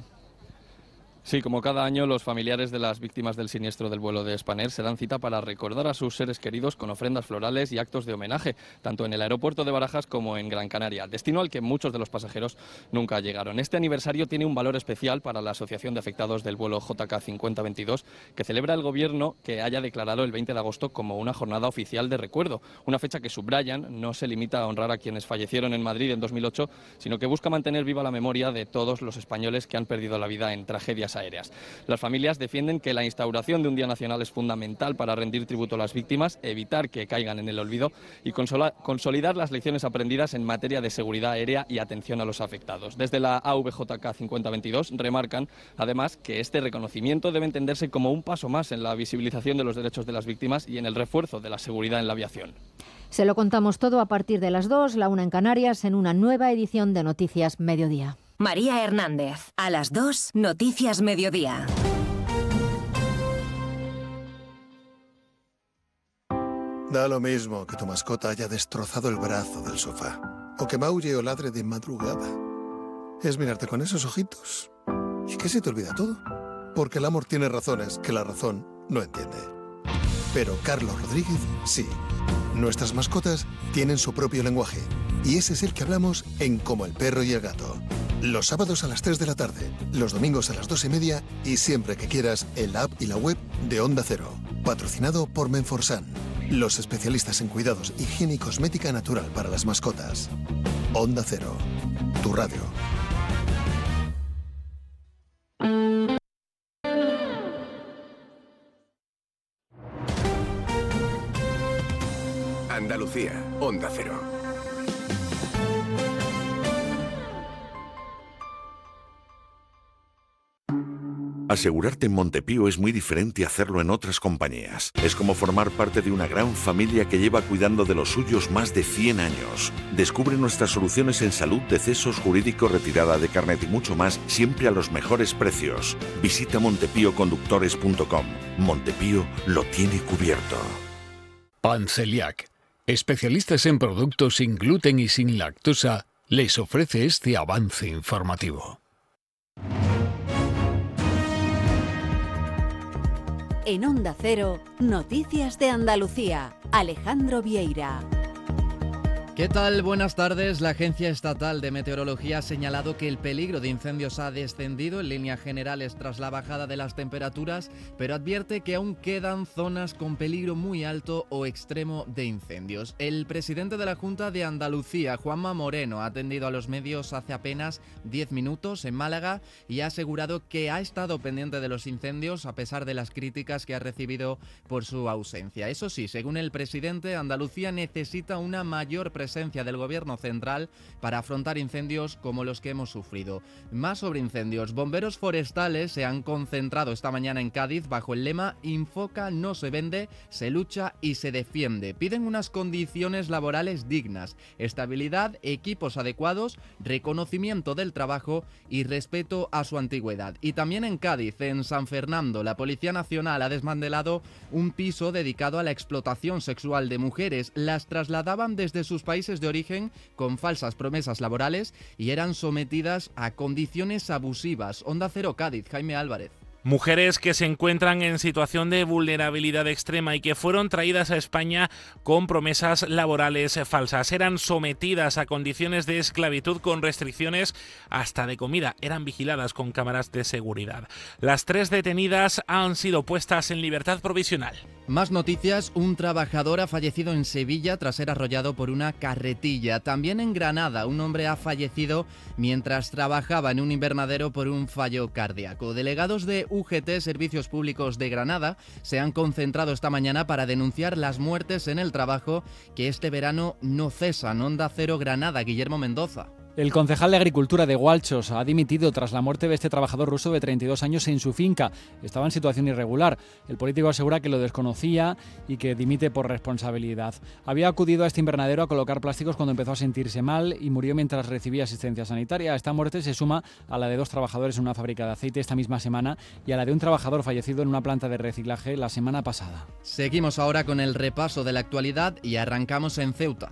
S26: Sí, como cada año, los familiares de las víctimas del siniestro del vuelo de Spanair se dan cita para recordar a sus seres queridos con ofrendas florales y actos de homenaje, tanto en el aeropuerto de Barajas como en Gran Canaria, destino al que muchos de los pasajeros nunca llegaron. Este aniversario tiene un valor especial para la Asociación de Afectados del vuelo J K cincuenta veintidós, que celebra el Gobierno que haya declarado el veinte de agosto como una jornada oficial de recuerdo, una fecha que, subrayan, no se limita a honrar a quienes fallecieron en Madrid en dos mil ocho, sino que busca mantener viva la memoria de todos los españoles que han perdido la vida en tragedias aéreas. Las familias defienden que la instauración de un Día Nacional es fundamental para rendir tributo a las víctimas, evitar que caigan en el olvido y consolidar las lecciones aprendidas en materia de seguridad aérea y atención a los afectados. Desde la A V J K cincuenta veintidós remarcan, además, que este reconocimiento debe entenderse como un paso más en la visibilización de los derechos de las víctimas y en el refuerzo de la seguridad en la aviación.
S4: Se lo contamos todo a partir de las dos, la una en Canarias, en una nueva edición de Noticias Mediodía.
S15: María Hernández, a las dos, Noticias Mediodía.
S5: Da lo mismo que tu mascota haya destrozado el brazo del sofá, o que maulle o ladre de madrugada. Es mirarte con esos ojitos y que se te olvida todo. Porque el amor tiene razones que la razón no entiende. Pero Carlos Rodríguez sí. Nuestras mascotas tienen su propio lenguaje. Y ese es el que hablamos en Como el perro y el gato. Los sábados a las tres de la tarde, los domingos a las dos y media y siempre que quieras en la app y la web de Onda Cero. Patrocinado por Menforsan. Los especialistas en cuidados, higiene y cosmética natural para las mascotas. Onda Cero. Tu radio.
S19: Andalucía, Onda Cero. Asegurarte en Montepío es muy diferente a hacerlo en otras compañías. Es como formar parte de una gran familia que lleva cuidando de los suyos más de cien años. Descubre nuestras soluciones en salud, decesos, jurídico, retirada de carnet y mucho más, siempre a los mejores precios. Visita montepío conductores punto com. Montepío lo tiene cubierto.
S12: Panceliac, especialistas en productos sin gluten y sin lactosa, les ofrece este avance informativo.
S13: En Onda Cero, Noticias de Andalucía. Alejandro Vieira.
S14: ¿Qué tal? Buenas tardes. La Agencia Estatal de Meteorología ha señalado que el peligro de incendios ha descendido en líneas generales tras la bajada de las temperaturas, pero advierte que aún quedan zonas con peligro muy alto o extremo de incendios. El presidente de la Junta de Andalucía, Juanma Moreno, ha atendido a los medios hace apenas diez minutos en Málaga y ha asegurado que ha estado pendiente de los incendios a pesar de las críticas que ha recibido por su ausencia. Eso sí, según el presidente, Andalucía necesita una mayor presencia presencia del gobierno central para afrontar incendios como los que hemos sufrido. Más sobre incendios. Bomberos forestales se han concentrado esta mañana en Cádiz bajo el lema Infoca no se vende, se lucha y se defiende. Piden unas condiciones laborales dignas, estabilidad, equipos adecuados, reconocimiento del trabajo y respeto a su antigüedad. Y también en Cádiz, en San Fernando, la Policía Nacional ha desmantelado un piso dedicado a la explotación sexual de mujeres. Las trasladaban desde sus países de origen con falsas promesas laborales y eran sometidas a condiciones abusivas. Onda Cero Cádiz, Jaime Álvarez.
S1: Mujeres que se encuentran en situación de vulnerabilidad extrema y que fueron traídas a España con promesas laborales falsas. Eran sometidas a condiciones de esclavitud con restricciones hasta de comida. Eran vigiladas con cámaras de seguridad. Las tres detenidas han sido puestas en libertad provisional.
S14: Más noticias. Un trabajador ha fallecido en Sevilla tras ser arrollado por una carretilla. También en Granada, un hombre ha fallecido mientras trabajaba en un invernadero por un fallo cardíaco. Delegados de U G T, Servicios Públicos de Granada, se han concentrado esta mañana para denunciar las muertes en el trabajo que este verano no cesan. Onda Cero Granada, Guillermo Mendoza.
S16: El concejal de Agricultura de Gualchos ha dimitido tras la muerte de este trabajador ruso de treinta y dos años en su finca. Estaba en situación irregular. El político asegura que lo desconocía y que dimite por responsabilidad. Había acudido a este invernadero a colocar plásticos cuando empezó a sentirse mal y murió mientras recibía asistencia sanitaria. Esta muerte se suma a la de dos trabajadores en una fábrica de aceite esta misma semana y a la de un trabajador fallecido en una planta de reciclaje la semana pasada.
S14: Seguimos ahora con el repaso de la actualidad y arrancamos en Ceuta.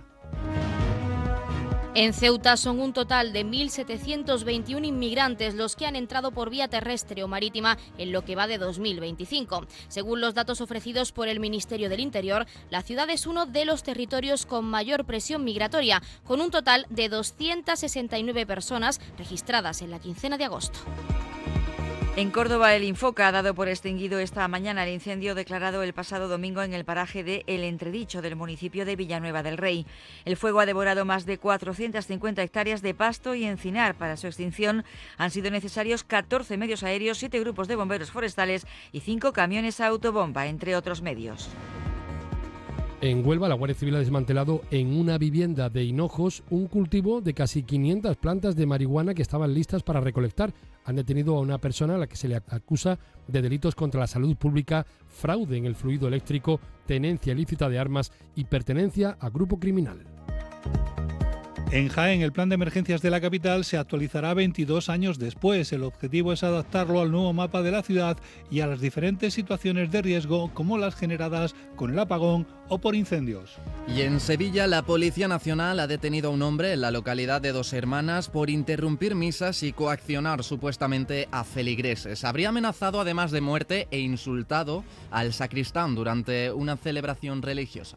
S17: En Ceuta son un total de mil setecientos veintiuno inmigrantes los que han entrado por vía terrestre o marítima en lo que va de dos mil veinticinco. Según los datos ofrecidos por el Ministerio del Interior, la ciudad es uno de los territorios con mayor presión migratoria, con un total de doscientas sesenta y nueve personas registradas en la quincena de agosto.
S27: En Córdoba, el Infoca ha dado por extinguido esta mañana el incendio declarado el pasado domingo en el paraje de El Entredicho del municipio de Villanueva del Rey. El fuego ha devorado más de cuatrocientas cincuenta hectáreas de pasto y encinar. Para su extinción han sido necesarios catorce medios aéreos, siete grupos de bomberos forestales y cinco camiones a autobomba, entre otros medios.
S28: En Huelva, la Guardia Civil ha desmantelado en una vivienda de Hinojos un cultivo de casi quinientas plantas de marihuana que estaban listas para recolectar. han detenido a una persona a la que se le acusa de delitos contra la salud pública, fraude en el fluido eléctrico, tenencia ilícita de armas y pertenencia a grupo criminal.
S6: En Jaén, el plan de emergencias de la capital se actualizará veintidós años después. El objetivo es adaptarlo al nuevo mapa de la ciudad y a las diferentes situaciones de riesgo, como las generadas con el apagón o por incendios.
S14: Y en Sevilla, la Policía Nacional ha detenido a un hombre en la localidad de Dos Hermanas por interrumpir misas y coaccionar supuestamente a feligreses. Habría amenazado además de muerte e insultado al sacristán durante una celebración religiosa.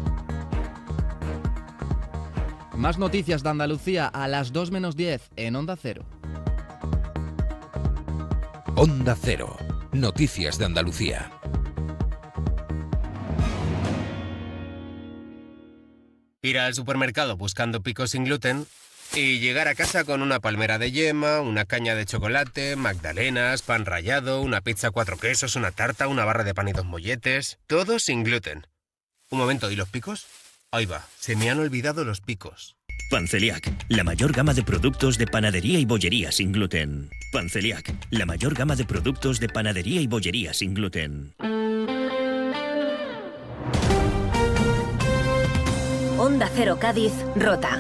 S14: Más noticias de Andalucía a las dos menos diez en Onda Cero.
S10: Onda Cero. Noticias de Andalucía.
S18: Ir al supermercado buscando picos sin gluten y llegar a casa con una palmera de yema, una caña de chocolate, magdalenas, pan rallado, una pizza cuatro quesos, una tarta, una barra de pan y dos molletes. Todo sin gluten. Un momento, ¿y los picos? Ahí va, se me han olvidado los picos.
S20: Panceliac, la mayor gama de productos de panadería y bollería sin gluten. Panceliac, la mayor gama de productos de panadería y bollería sin gluten.
S15: Onda Cero Cádiz, Rota.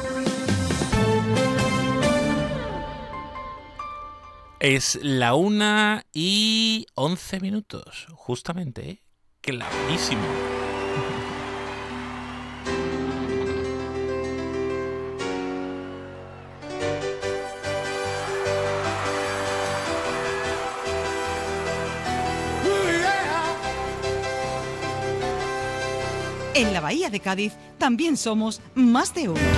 S1: Es la una y once minutos, justamente, ¿eh? Clarísimo.
S21: En la Bahía de Cádiz también somos más de uno.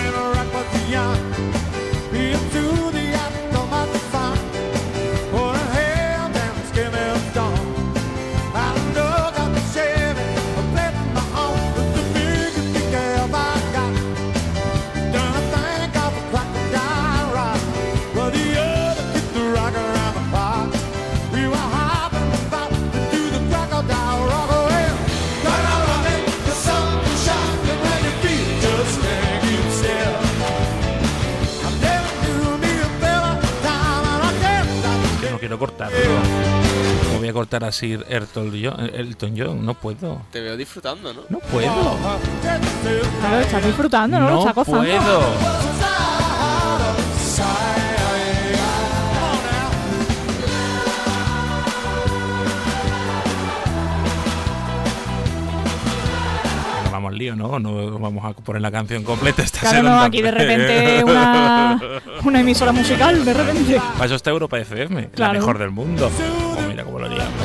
S1: Quiero cortarlo. Me voy a cortar a Sir Elton John, Elton John. No puedo.
S3: Te veo disfrutando, ¿no?
S1: No puedo.
S2: Claro, estás disfrutando, ¿no?
S1: No
S2: Lo estás gozando.
S1: puedo. Vamos al lío, ¿no? No vamos a poner la canción completa. Esta
S2: Claro, no, aquí de repente una, una emisora musical, de repente.
S1: Para eso está Europa F M,
S2: Claro.
S1: la mejor del mundo. Oh, mira cómo lo liamos.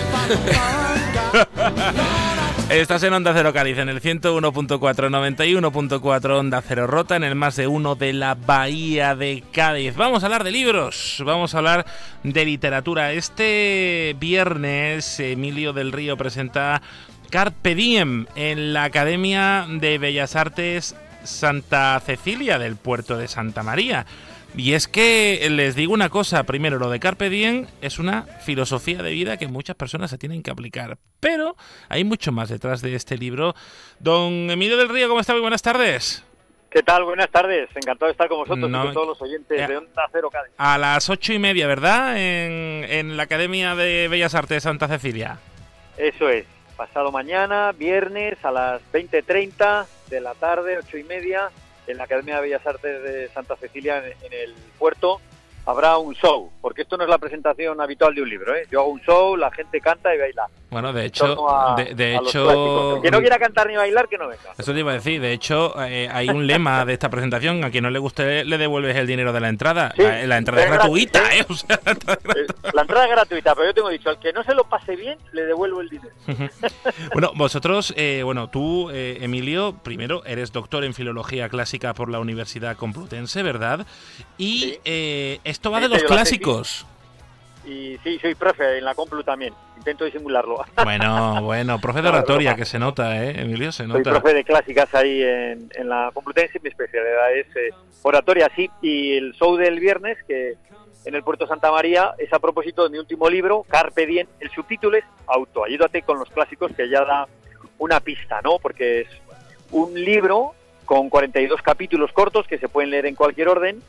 S1: Estás en Onda Cero Cádiz, en el ciento uno punto cuatro, noventa y uno punto cuatro Onda Cero Rota, en el más de uno de la Bahía de Cádiz. Vamos a hablar de libros, vamos a hablar de literatura. Este viernes Emilio del Río presenta Carpe Diem en la Academia de Bellas Artes Santa Cecilia del puerto de Santa María. Y es que les digo una cosa, primero, lo de Carpe Diem es una filosofía de vida que muchas personas se tienen que aplicar, pero hay mucho más detrás de este libro. Don Emilio del Río, ¿cómo está? Muy buenas tardes.
S22: ¿Qué tal? Buenas tardes, encantado de estar con vosotros
S1: No,
S22: y con todos los oyentes
S1: eh,
S22: de Onda Cero Cádiz.
S1: A las ocho y media, ¿verdad? En, en la Academia de Bellas Artes Santa Cecilia.
S22: Eso es, pasado mañana, viernes a las veinte treinta de la tarde, ocho y media, en la Academia de Bellas Artes de Santa Cecilia, en, en el puerto, habrá un show, porque esto no es la presentación habitual de un libro, ¿eh? Yo hago un show, la gente canta y baila.
S1: Bueno, de
S22: En
S1: hecho,
S22: torno a-
S1: de, de
S22: a los
S1: hecho,
S22: clásicos. El que no quiera cantar ni bailar, que no venga.
S1: eso te iba a decir. De hecho, eh, hay un lema de esta presentación: a quien no le guste le devuelves el dinero de la entrada.
S22: Sí,
S1: la, la entrada es
S22: es
S1: gratuita,
S22: gratis,
S1: ¿eh? O sea, la entrada es gratuita.
S22: La entrada es gratuita, pero yo tengo dicho, al que no se lo pase bien, le devuelvo el dinero.
S1: Bueno, vosotros, eh, bueno, tú, eh, Emilio, primero eres doctor en Filología Clásica por la Universidad Complutense, ¿verdad? Y eh, esto va de
S22: Sí,
S1: los
S22: yo la sé,
S1: clásicos.
S22: Y sí, soy profe en la Complu también, intento disimularlo.
S1: Bueno, bueno, profe de
S22: No,
S1: oratoria,
S22: broma.
S1: que se nota, ¿eh, Emilio? Se
S22: Soy
S1: nota.
S22: profe de clásicas ahí en, en la Complutense, mi especialidad es eh, oratoria, sí, y el show del viernes, que en el Puerto Santa María, es a propósito de mi último libro, Carpe Diem. El subtítulo es Autoayúdate con los clásicos, que ya da una pista, ¿no? Porque es un libro con cuarenta y dos capítulos cortos que se pueden leer en cualquier orden,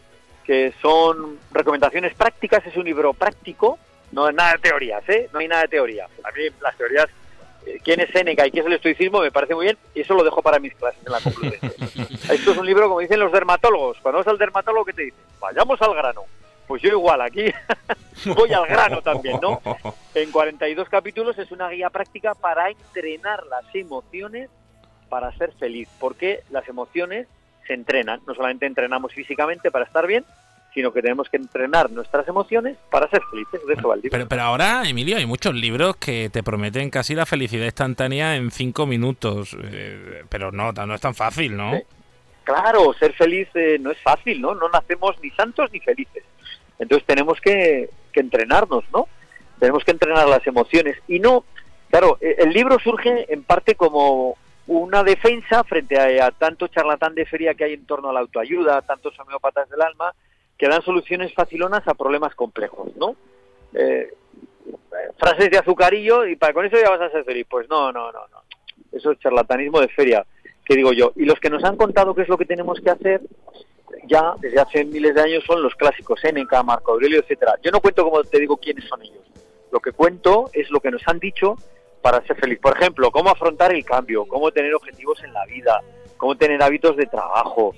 S22: que son recomendaciones prácticas. Es un libro práctico, no es nada de teorías, ¿eh? No hay nada de teoría. A mí las teorías, eh, quién es Séneca y qué es el estoicismo, me parece muy bien, y eso lo dejo para mis clases en la Complutense. Esto es un libro, como dicen los dermatólogos. Cuando vas al dermatólogo, ¿qué te dice? Vayamos al grano. Pues yo igual, aquí voy al grano también, ¿no? En cuarenta y dos capítulos es una guía práctica para entrenar las emociones para ser feliz, porque las emociones se entrenan. No solamente entrenamos físicamente para estar bien, sino que tenemos que entrenar nuestras emociones para ser felices. De eso va el libro.
S1: Pero, pero ahora, Emilio, hay muchos libros que te prometen casi la felicidad instantánea en cinco minutos, eh, pero no, no es tan fácil, ¿no?
S22: Sí. Claro, ser feliz eh, no es fácil, ¿no? No nacemos ni santos ni felices. Entonces tenemos que, que entrenarnos, ¿no? Tenemos que entrenar las emociones. Y no, claro, el libro surge en parte como una defensa frente a, a tanto charlatán de feria que hay en torno a la autoayuda, tantos homeópatas del alma, que dan soluciones facilonas a problemas complejos, ¿no? Eh, frases de azucarillo y para con eso ya vas a ser feliz. Pues no, no, no, no. Eso es charlatanismo de feria, que digo yo. Y los que nos han contado qué es lo que tenemos que hacer, ya desde hace miles de años, son los clásicos, Séneca, Marco Aurelio, etcétera. Yo no cuento, como te digo, quiénes son ellos. Lo que cuento es lo que nos han dicho para ser feliz. Por ejemplo, cómo afrontar el cambio, cómo tener objetivos en la vida, cómo tener hábitos de trabajo,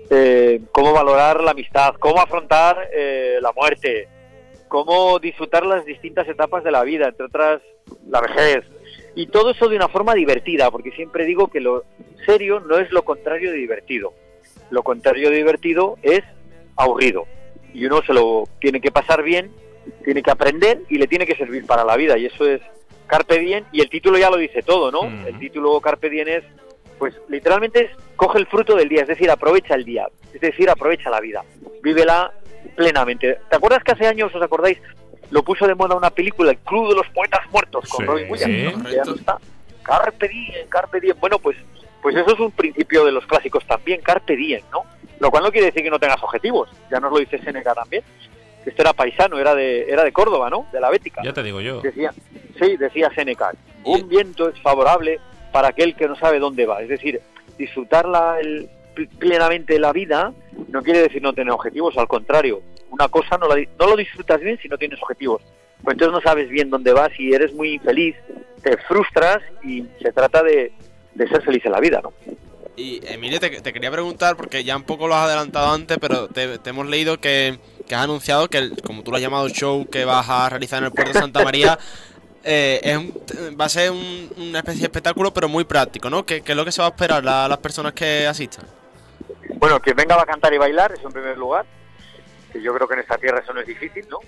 S22: eh, cómo valorar la amistad, cómo afrontar eh, la muerte, cómo disfrutar las distintas etapas de la vida, entre otras la vejez. Y todo eso de una forma divertida, porque siempre digo que lo serio no es lo contrario de divertido. Lo contrario de divertido es aburrido. Y uno se lo tiene que pasar bien, tiene que aprender y le tiene que servir para la vida. Y eso es Carpe Diem, y el título ya lo dice todo, ¿no? Mm. El título Carpe Diem es, pues literalmente es, coge el fruto del día, es decir, aprovecha el día, es decir, aprovecha la vida, vívela plenamente. ¿Te acuerdas que hace años, os acordáis, lo puso de moda una película, El Club de los Poetas Muertos, con sí, Robin Williams? ¿No? Ya no está. Carpe Diem, Carpe Diem. Bueno, pues, pues eso es un principio de los clásicos también, Carpe Diem, ¿no? Lo cual no quiere decir que no tengas objetivos, ya nos lo dice Séneca también. Este era paisano, era de era de Córdoba, ¿no? De la Bética.
S1: Ya te digo yo.
S22: Decía, sí, decía Séneca, un viento es favorable para aquel que no sabe dónde va. Es decir, disfrutar la, el, plenamente la vida no quiere decir no tener objetivos, al contrario. Una cosa no, la, no lo disfrutas bien si no tienes objetivos. Pues entonces no sabes bien dónde vas y eres muy infeliz, te frustras y se trata de, de ser feliz en la vida, ¿no?
S3: Y Emilio, te, te quería preguntar, porque ya un poco lo has adelantado antes, pero te, te hemos leído que, que has anunciado que, el, como tú lo has llamado, show que vas a realizar en el puerto de Santa María, eh, es un, va a ser un, una especie de espectáculo, pero muy práctico, ¿no? ¿Qué, qué es lo que se va a esperar a las personas que asistan?
S22: Bueno, que venga a cantar y bailar, eso en primer lugar, que yo creo que en esta tierra eso no es difícil, ¿no?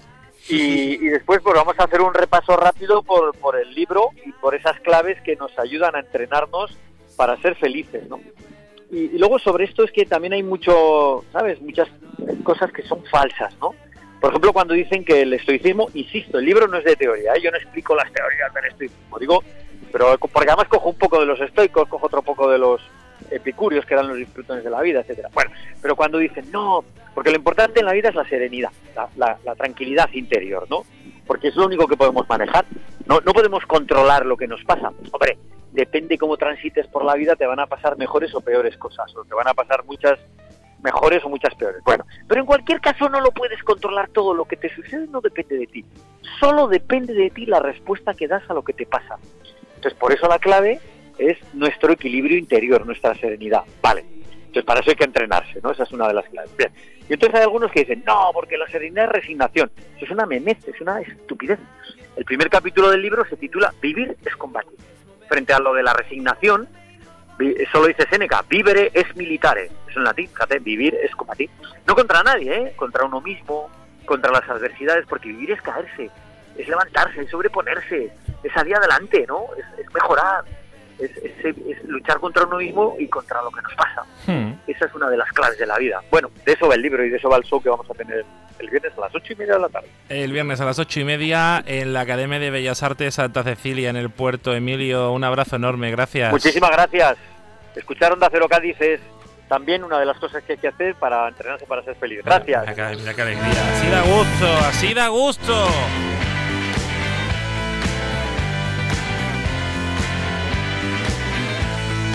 S22: Y, y después pues vamos a hacer un repaso rápido por, por el libro y por esas claves que nos ayudan a entrenarnos para ser felices, ¿no? Y, y luego sobre esto es que también hay mucho, ¿sabes? Muchas cosas que son falsas, ¿no? Por ejemplo, cuando dicen que el estoicismo, insisto, el libro no es de teoría, ¿eh? Yo no explico las teorías del estoicismo, digo, pero porque además cojo un poco de los estoicos, cojo otro poco de los epicúreos, que eran los disfrutones de la vida, etcétera. Bueno, pero cuando dicen, no, porque lo importante en la vida es la serenidad, la, la, la tranquilidad interior, ¿no? Porque es lo único que podemos manejar. No, no podemos controlar lo que nos pasa. Hombre, depende cómo transites por la vida, te van a pasar mejores o peores cosas, o te van a pasar muchas mejores o muchas peores. Bueno, pero en cualquier caso no lo puedes controlar todo. Lo que te sucede no depende de ti. Solo depende de ti la respuesta que das a lo que te pasa. Entonces, por eso la clave es nuestro equilibrio interior, nuestra serenidad. Vale. Entonces, para eso hay que entrenarse, ¿no? Esa es una de las claves. Bien. Y entonces hay algunos que dicen, no, porque la serenidad es resignación. Eso es una memez, es una estupidez. El primer capítulo del libro se titula Vivir es combatir. Frente a lo de la resignación, solo dice Séneca, vivere es militare. Es en latín, fíjate, vivir es combatir. No contra nadie, ¿eh? Contra uno mismo, contra las adversidades, porque vivir es caerse, es levantarse, es sobreponerse, es salir adelante, ¿no? Es, es mejorar, es, es, es luchar contra uno mismo y contra lo que nos pasa. Hmm. Esa es una de las claves de la vida. Bueno, de eso va el libro y de eso va el show que vamos a tener el viernes a las ocho y media de la tarde.
S1: El viernes a las ocho y media en la Academia de Bellas Artes Santa Cecilia, en el puerto. Emilio, un abrazo enorme, gracias.
S22: Muchísimas gracias. Escuchar Onda Cero Cádiz es también una de las cosas que hay que hacer para entrenarse para ser feliz. Gracias.
S1: Mira, mira, mira qué alegría. Así da gusto, así da gusto.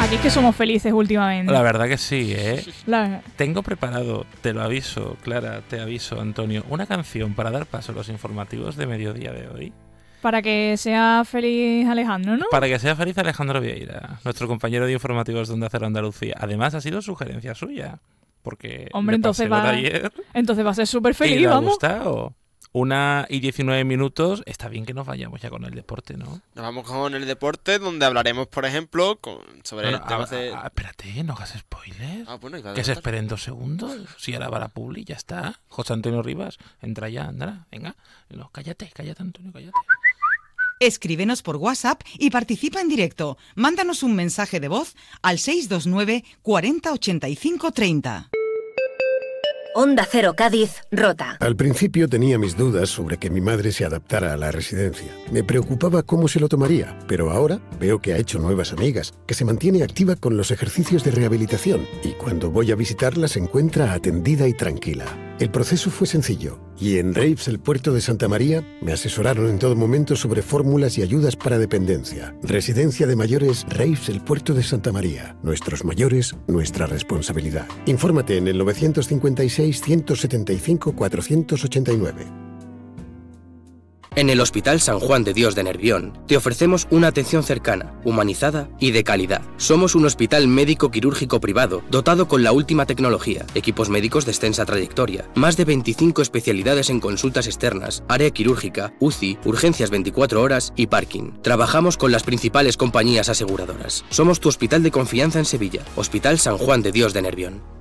S2: Aquí es que somos felices últimamente.
S1: La verdad que sí, ¿eh?
S2: La...
S1: Tengo preparado, te lo aviso, Clara, te aviso, Antonio, una canción para dar paso a los informativos de mediodía de hoy.
S2: Para que sea feliz Alejandro, ¿no?
S1: Para que sea feliz Alejandro Vieira, nuestro compañero de informativos de Onda Cero Andalucía. Además, ha sido sugerencia suya. Porque
S2: Hombre, entonces va,
S1: ayer
S2: entonces va a ser súper feliz,
S1: y le ha
S2: vamos.
S1: gustado. Una y diecinueve minutos. Está bien que nos vayamos ya con el deporte, ¿no?
S3: Nos vamos con el deporte, donde hablaremos, por ejemplo, con, sobre
S1: no, no,
S3: temas
S1: a,
S3: de...
S1: a, espérate, no hagas spoilers.
S3: Ah, bueno,
S1: que se esperen dos segundos. Si ahora va la publi, ya está. José Antonio Rivas, entra ya, anda, venga. No, cállate, cállate, Antonio, cállate.
S21: Escríbenos por WhatsApp y participa en directo. Mándanos un mensaje de voz al seis dos nueve, cuarenta, ochenta y cinco, treinta.
S15: Onda Cero Cádiz, Rota.
S19: Al principio tenía mis dudas sobre que mi madre se adaptara a la residencia. Me preocupaba cómo se lo tomaría, pero ahora veo que ha hecho nuevas amigas, que se mantiene activa con los ejercicios de rehabilitación y cuando voy a visitarla se encuentra atendida y tranquila. El proceso fue sencillo y en Reifs, el puerto de Santa María, me asesoraron en todo momento sobre fórmulas y ayudas para dependencia. Residencia de mayores Reifs, el puerto de Santa María. Nuestros mayores, nuestra responsabilidad. Infórmate en el nueve cinco seis, uno siete cinco, cuatro ocho nueve.
S7: En el Hospital San Juan de Dios de Nervión te ofrecemos una atención cercana, humanizada y de calidad. Somos un hospital médico quirúrgico privado dotado con la última tecnología, equipos médicos de extensa trayectoria, más de veinticinco especialidades en consultas externas, área quirúrgica, U C I, urgencias veinticuatro horas y parking. Trabajamos con las principales compañías aseguradoras. Somos tu hospital de confianza en Sevilla, Hospital San Juan de Dios de Nervión.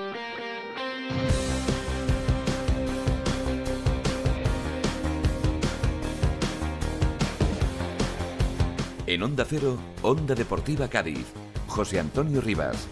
S8: En Onda Cero, Onda Deportiva Cádiz, José Antonio Rivas.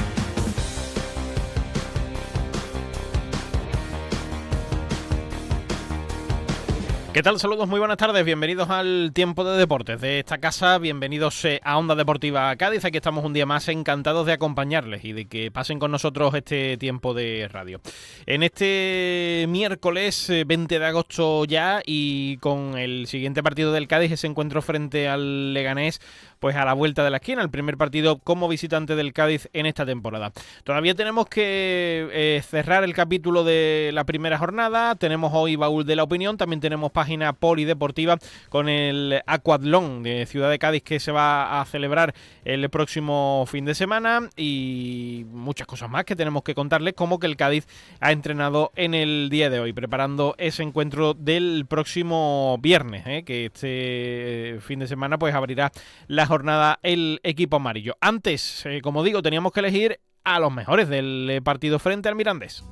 S9: ¿Qué tal? Saludos, muy buenas tardes, bienvenidos al tiempo de deportes de esta casa, bienvenidos a Onda Deportiva Cádiz, aquí estamos un día más encantados de acompañarles y de que pasen con nosotros este tiempo de radio. En este miércoles veinte de agosto ya y con el siguiente partido del Cádiz, ese encuentro frente al Leganés, pues a la vuelta de la esquina, el primer partido como visitante del Cádiz en esta temporada. Todavía tenemos que eh, cerrar el capítulo de la primera jornada, tenemos hoy baúl de la opinión, también tenemos página polideportiva con el Aquatlón de Ciudad de Cádiz que se va a celebrar el próximo fin de semana y muchas cosas más que tenemos que contarles, como que el Cádiz ha entrenado en el día de hoy, preparando ese encuentro del próximo viernes, ¿eh? que este fin de semana pues abrirá la jornada el equipo amarillo. Antes, eh, como digo, teníamos que elegir a los mejores del partido frente al Mirandés.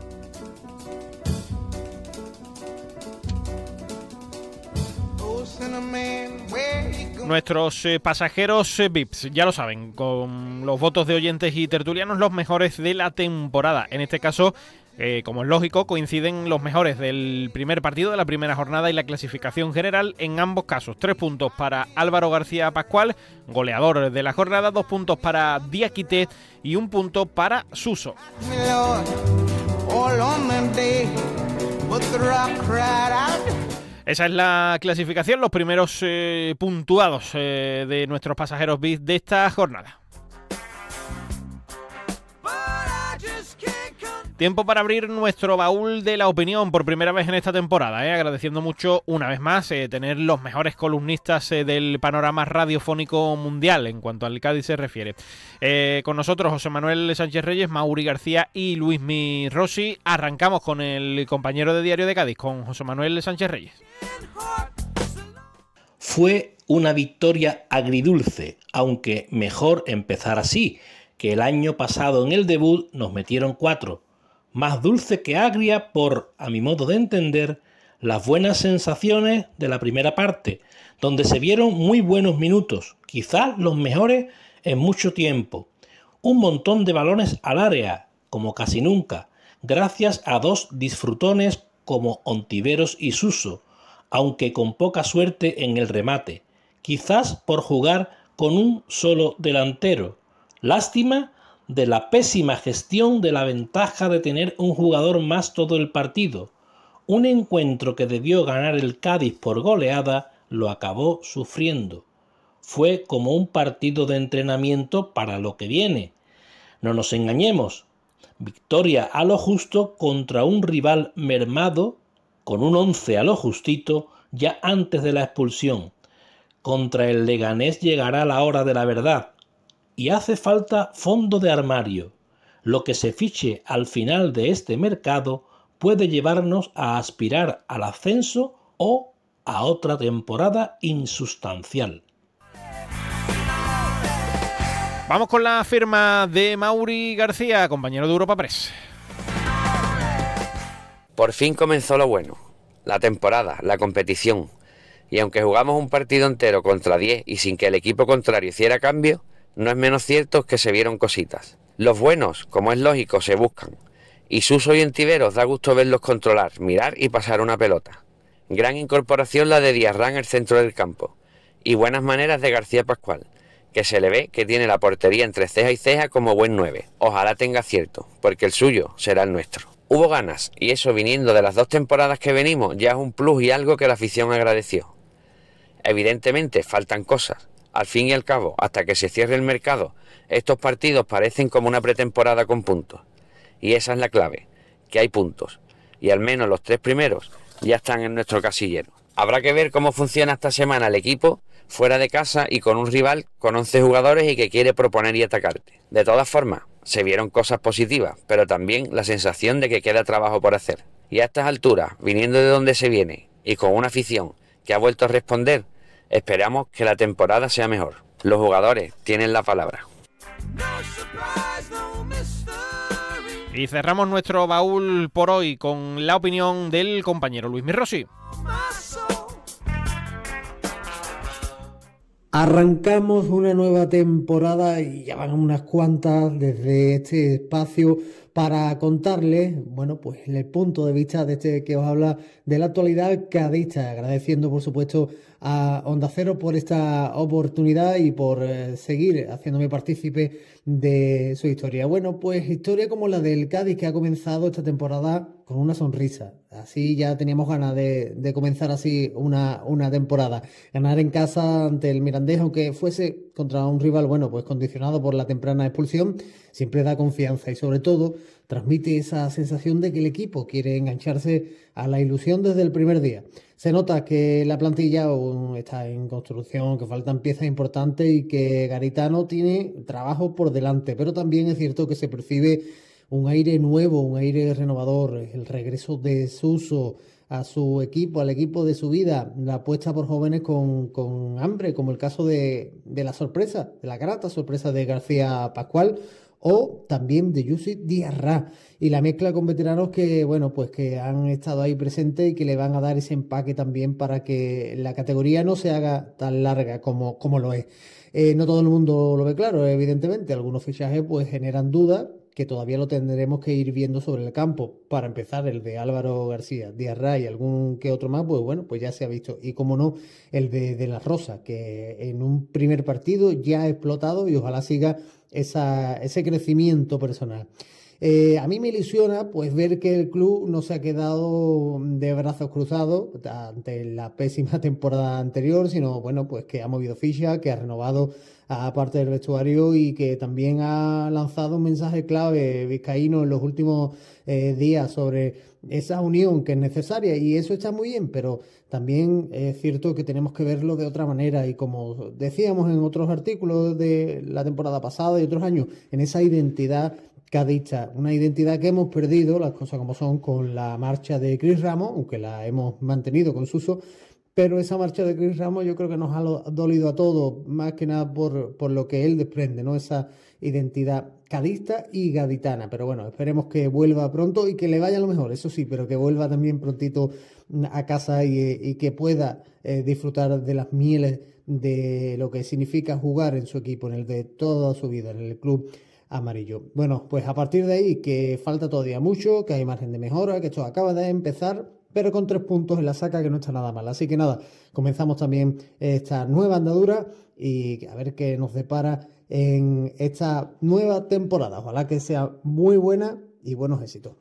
S9: Nuestros eh, pasajeros eh, V I Ps, ya lo saben, con los votos de oyentes y tertulianos, los mejores de la temporada. En este caso, eh, como es lógico, coinciden los mejores del primer partido de la primera jornada y la clasificación general en ambos casos. Tres puntos para Álvaro García Pascual, goleador de la jornada, dos puntos para Diakité y un punto para Suso. Esa es la clasificación, los primeros eh, puntuados eh, de nuestros pasajeros V I P de esta jornada. Tiempo para abrir nuestro baúl de la opinión por primera vez en esta temporada, ¿eh? agradeciendo mucho una vez más eh, tener los mejores columnistas eh, del panorama radiofónico mundial en cuanto al Cádiz se refiere. Eh, con nosotros José Manuel Sánchez Reyes, Mauri García y Luismi Rossi. Arrancamos con el compañero de Diario de Cádiz, con José Manuel Sánchez Reyes.
S11: Fue una victoria agridulce, aunque mejor empezar así, que el año pasado en el debut nos metieron cuatro. Más dulce que agria por, a mi modo de entender, las buenas sensaciones de la primera parte, donde se vieron muy buenos minutos, quizás los mejores en mucho tiempo. Un montón de balones al área, como casi nunca, gracias a dos disfrutones como Ontiveros y Suso, aunque con poca suerte en el remate, quizás por jugar con un solo delantero. Lástima de la pésima gestión de la ventaja de tener un jugador más todo el partido. Un encuentro que debió ganar el Cádiz por goleada lo acabó sufriendo. fue como un partido de entrenamiento para lo que viene. No nos engañemos, victoria a lo justo contra un rival mermado, con un once a lo justito ya antes de la expulsión. Contra el Leganés llegará la hora de la verdad, y hace falta fondo de armario. Lo que se fiche al final de este mercado puede llevarnos a aspirar al ascenso o a otra temporada insustancial.
S9: Vamos con la firma de Mauri García, compañero de Europa Press.
S4: Por fin comenzó lo bueno, la temporada, la competición. Y aunque jugamos un partido entero contra diez y sin que el equipo contrario hiciera cambio, no es menos cierto que se vieron cositas. Los buenos, como es lógico, se buscan. Y Suso y Entiveros da gusto verlos controlar, mirar y pasar una pelota. Gran incorporación la de Diarra en el centro del campo. Y buenas maneras de García Pascual, que se le ve que tiene la portería entre ceja y ceja como buen nueve. Ojalá tenga acierto, porque el suyo será el nuestro. Hubo ganas, y eso viniendo de las dos temporadas que venimos ya es un plus y algo que la afición agradeció. Evidentemente faltan cosas. Al fin y al cabo, hasta que se cierre el mercado, estos partidos parecen como una pretemporada con puntos. Y esa es la clave, que hay puntos. Y al menos los tres primeros ya están en nuestro casillero. Habrá que ver cómo funciona esta semana el equipo fuera de casa y con un rival con once jugadores y que quiere proponer y atacarte. De todas formas, se vieron cosas positivas, pero también la sensación de que queda trabajo por hacer. Y a estas alturas, viniendo de donde se viene y con una afición que ha vuelto a responder, esperamos que la temporada sea mejor. Los jugadores tienen la palabra.
S9: Y cerramos nuestro baúl por hoy con la opinión del compañero Luismi Rossi.
S5: Arrancamos una nueva temporada y ya van unas cuantas desde este espacio para contarles, bueno, pues el punto de vista de este que os habla de la actualidad cadista, agradeciendo por supuesto a Onda Cero por esta oportunidad y por eh, seguir haciéndome partícipe de su historia. Bueno, pues historia como la del Cádiz, que ha comenzado esta temporada con una sonrisa. Así ya teníamos ganas de, de comenzar así una, una temporada. Ganar en casa ante el Mirandés, aunque fuese contra un rival, bueno, pues condicionado por la temprana expulsión, siempre da confianza y sobre todo transmite esa sensación de que el equipo quiere engancharse a la ilusión desde el primer día. Se nota que la plantilla aún está en construcción, que faltan piezas importantes y que Garitano tiene trabajo por delante, pero también es cierto que se percibe un aire nuevo, un aire renovador, el regreso de Suso a su equipo, al equipo de su vida, la apuesta por jóvenes con, con hambre, como el caso de, de la sorpresa, de la grata sorpresa de García Pascual, o también de Youssouf Diarra, y la mezcla con veteranos que, bueno, pues que han estado ahí presentes y que le van a dar ese empaque también para que la categoría no se haga tan larga como, como lo es. Eh, no todo el mundo lo ve claro, evidentemente, algunos fichajes pues generan dudas, que todavía lo tendremos que ir viendo sobre el campo. Para empezar, el de Álvaro García, Diarra y algún que otro más, pues bueno, pues ya se ha visto. Y como no, el de, de La Rosa, que en un primer partido ya ha explotado y ojalá siga esa, ese crecimiento personal. Eh, a mí me ilusiona pues ver que el club no se ha quedado de brazos cruzados ante la pésima temporada anterior, sino bueno, pues que ha movido ficha, que ha renovado a parte del vestuario y que también ha lanzado un mensaje clave vizcaíno en los últimos eh, días sobre esa unión que es necesaria, y eso está muy bien, pero también es cierto que tenemos que verlo de otra manera, y como decíamos en otros artículos de la temporada pasada y otros años, en esa identidad cadista, una identidad que hemos perdido, las cosas como son, con la marcha de Cris Ramos, aunque la hemos mantenido con Suso, pero esa marcha de Cris Ramos yo creo que nos ha dolido a todos, más que nada por, por lo que él desprende, ¿no? Esa identidad cadista y gaditana. Pero bueno, esperemos que vuelva pronto y que le vaya lo mejor, eso sí, pero que vuelva también prontito a casa y, y que pueda eh, disfrutar de las mieles de lo que significa jugar en su equipo, en el de toda su vida, en el club amarillo. Bueno, pues a partir de ahí, que falta todavía mucho, que hay margen de mejora, que esto acaba de empezar, pero con tres puntos en la saca, que no está nada mal. Así que nada, comenzamos también esta nueva andadura y a ver qué nos depara en esta nueva temporada. Ojalá que sea muy buena y buenos éxitos.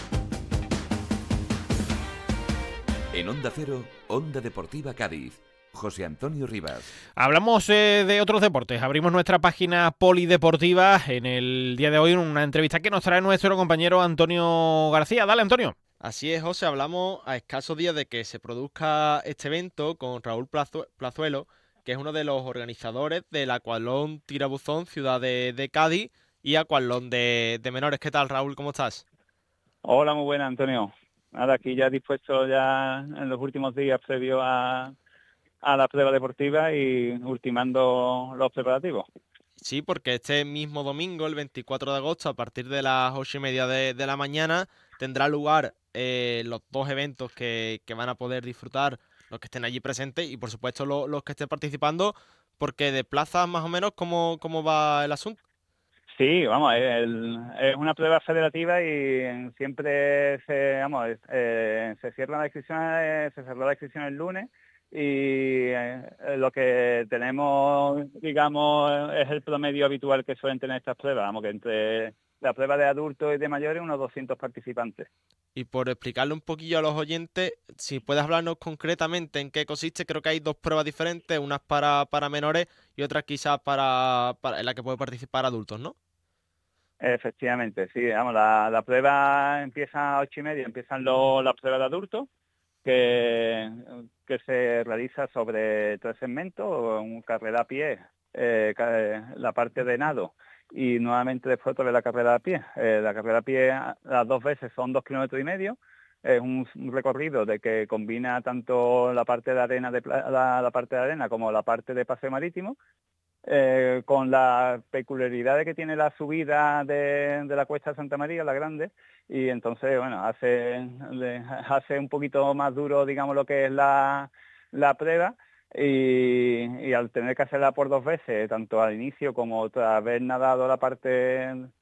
S8: En Onda Cero, Onda Deportiva Cádiz, José Antonio Rivas.
S9: Hablamos eh, de otros deportes. Abrimos nuestra página polideportiva en el día de hoy, una entrevista que nos trae nuestro compañero Antonio García. Dale, Antonio.
S3: Así es, José. Hablamos a escasos días de que se produzca este evento con Raúl Plazu- Plazuelo, que es uno de los organizadores del Aquatlón Tirabuzón Ciudad de, de Cádiz y Aquatlón de, de menores. ¿Qué tal, Raúl? ¿Cómo estás?
S12: Hola, muy buena, Antonio. Nada, aquí ya dispuesto ya en los últimos días previo a, a la prueba deportiva y ultimando los preparativos.
S3: Sí, porque este mismo domingo, el veinticuatro de agosto, a partir de las ocho y media de, de la mañana, tendrá lugar eh, los dos eventos que, que van a poder disfrutar los que estén allí presentes y, por supuesto, lo- los que estén participando, porque de plazas más o menos, ¿cómo, cómo va el asunto?
S12: Sí, vamos, el- es una prueba federativa y siempre se, vamos, eh, se cierra la inscripción, eh, se cerró la inscripción el lunes y eh, lo que tenemos, digamos, es el promedio habitual que suelen tener estas pruebas, vamos, que entre la prueba de adultos y de mayores unos doscientos participantes.
S3: Y por explicarle un poquillo a los oyentes, si puedes hablarnos concretamente en qué consiste, creo que hay dos pruebas diferentes, unas para, para menores y otras quizás para, para en la que puede participar adultos, ¿no?
S12: Efectivamente, sí, vamos, la, la prueba empieza a ocho y media, empiezan los, las pruebas de adultos, que, que se realiza sobre tres segmentos, un carrera a pie, eh, ca- la parte de nado y nuevamente después otra vez la carrera a pie. Eh, la carrera a pie las dos veces son dos kilómetros y medio, es un, un recorrido de que combina tanto la parte de arena de pla- la, la parte de arena como la parte de paseo marítimo. Eh, con la peculiaridad de que tiene la subida de, de la Cuesta de Santa María, la grande, y entonces, bueno, hace, le- hace un poquito más duro, digamos, lo que es la, la prueba, y, y al tener que hacerla por dos veces, tanto al inicio como tras haber nadado la parte,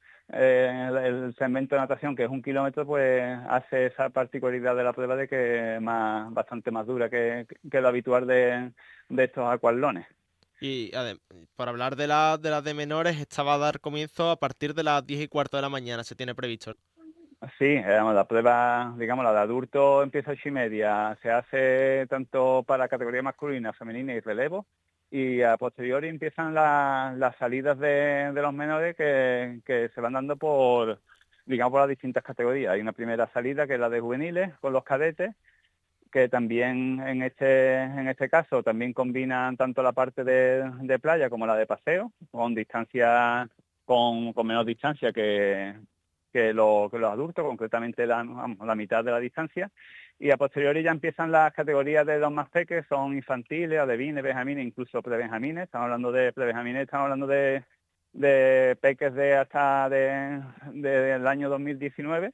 S12: eh, el, el segmento de natación, que es un kilómetro, pues hace esa particularidad de la prueba de que es más, bastante más dura que, que lo habitual de, de estos acuatlones.
S3: Y adem- para hablar de la de las de menores, esta va a dar comienzo a partir de las diez y cuarto de la mañana, se tiene previsto.
S12: Sí, eh, vamos, la prueba, digamos, la de adulto empieza a ocho y media, se hace tanto para categoría masculina, femenina y relevo, y a posteriori empiezan la- las salidas de, de los menores que, que se van dando por, digamos, por las distintas categorías. Hay una primera salida que es la de juveniles con los cadetes, que también en este en este caso también combinan tanto la parte de, de playa como la de paseo, con distancia, con, con menos distancia que, que, lo- que los adultos, concretamente la, vamos, la mitad de la distancia, y a posteriori ya empiezan las categorías de los más pequeños, son infantiles, alevines, benjamines, incluso prebenjamines. Estamos hablando de prebenjamines, estamos hablando de, de peques de hasta de, de- del año dos mil diecinueve,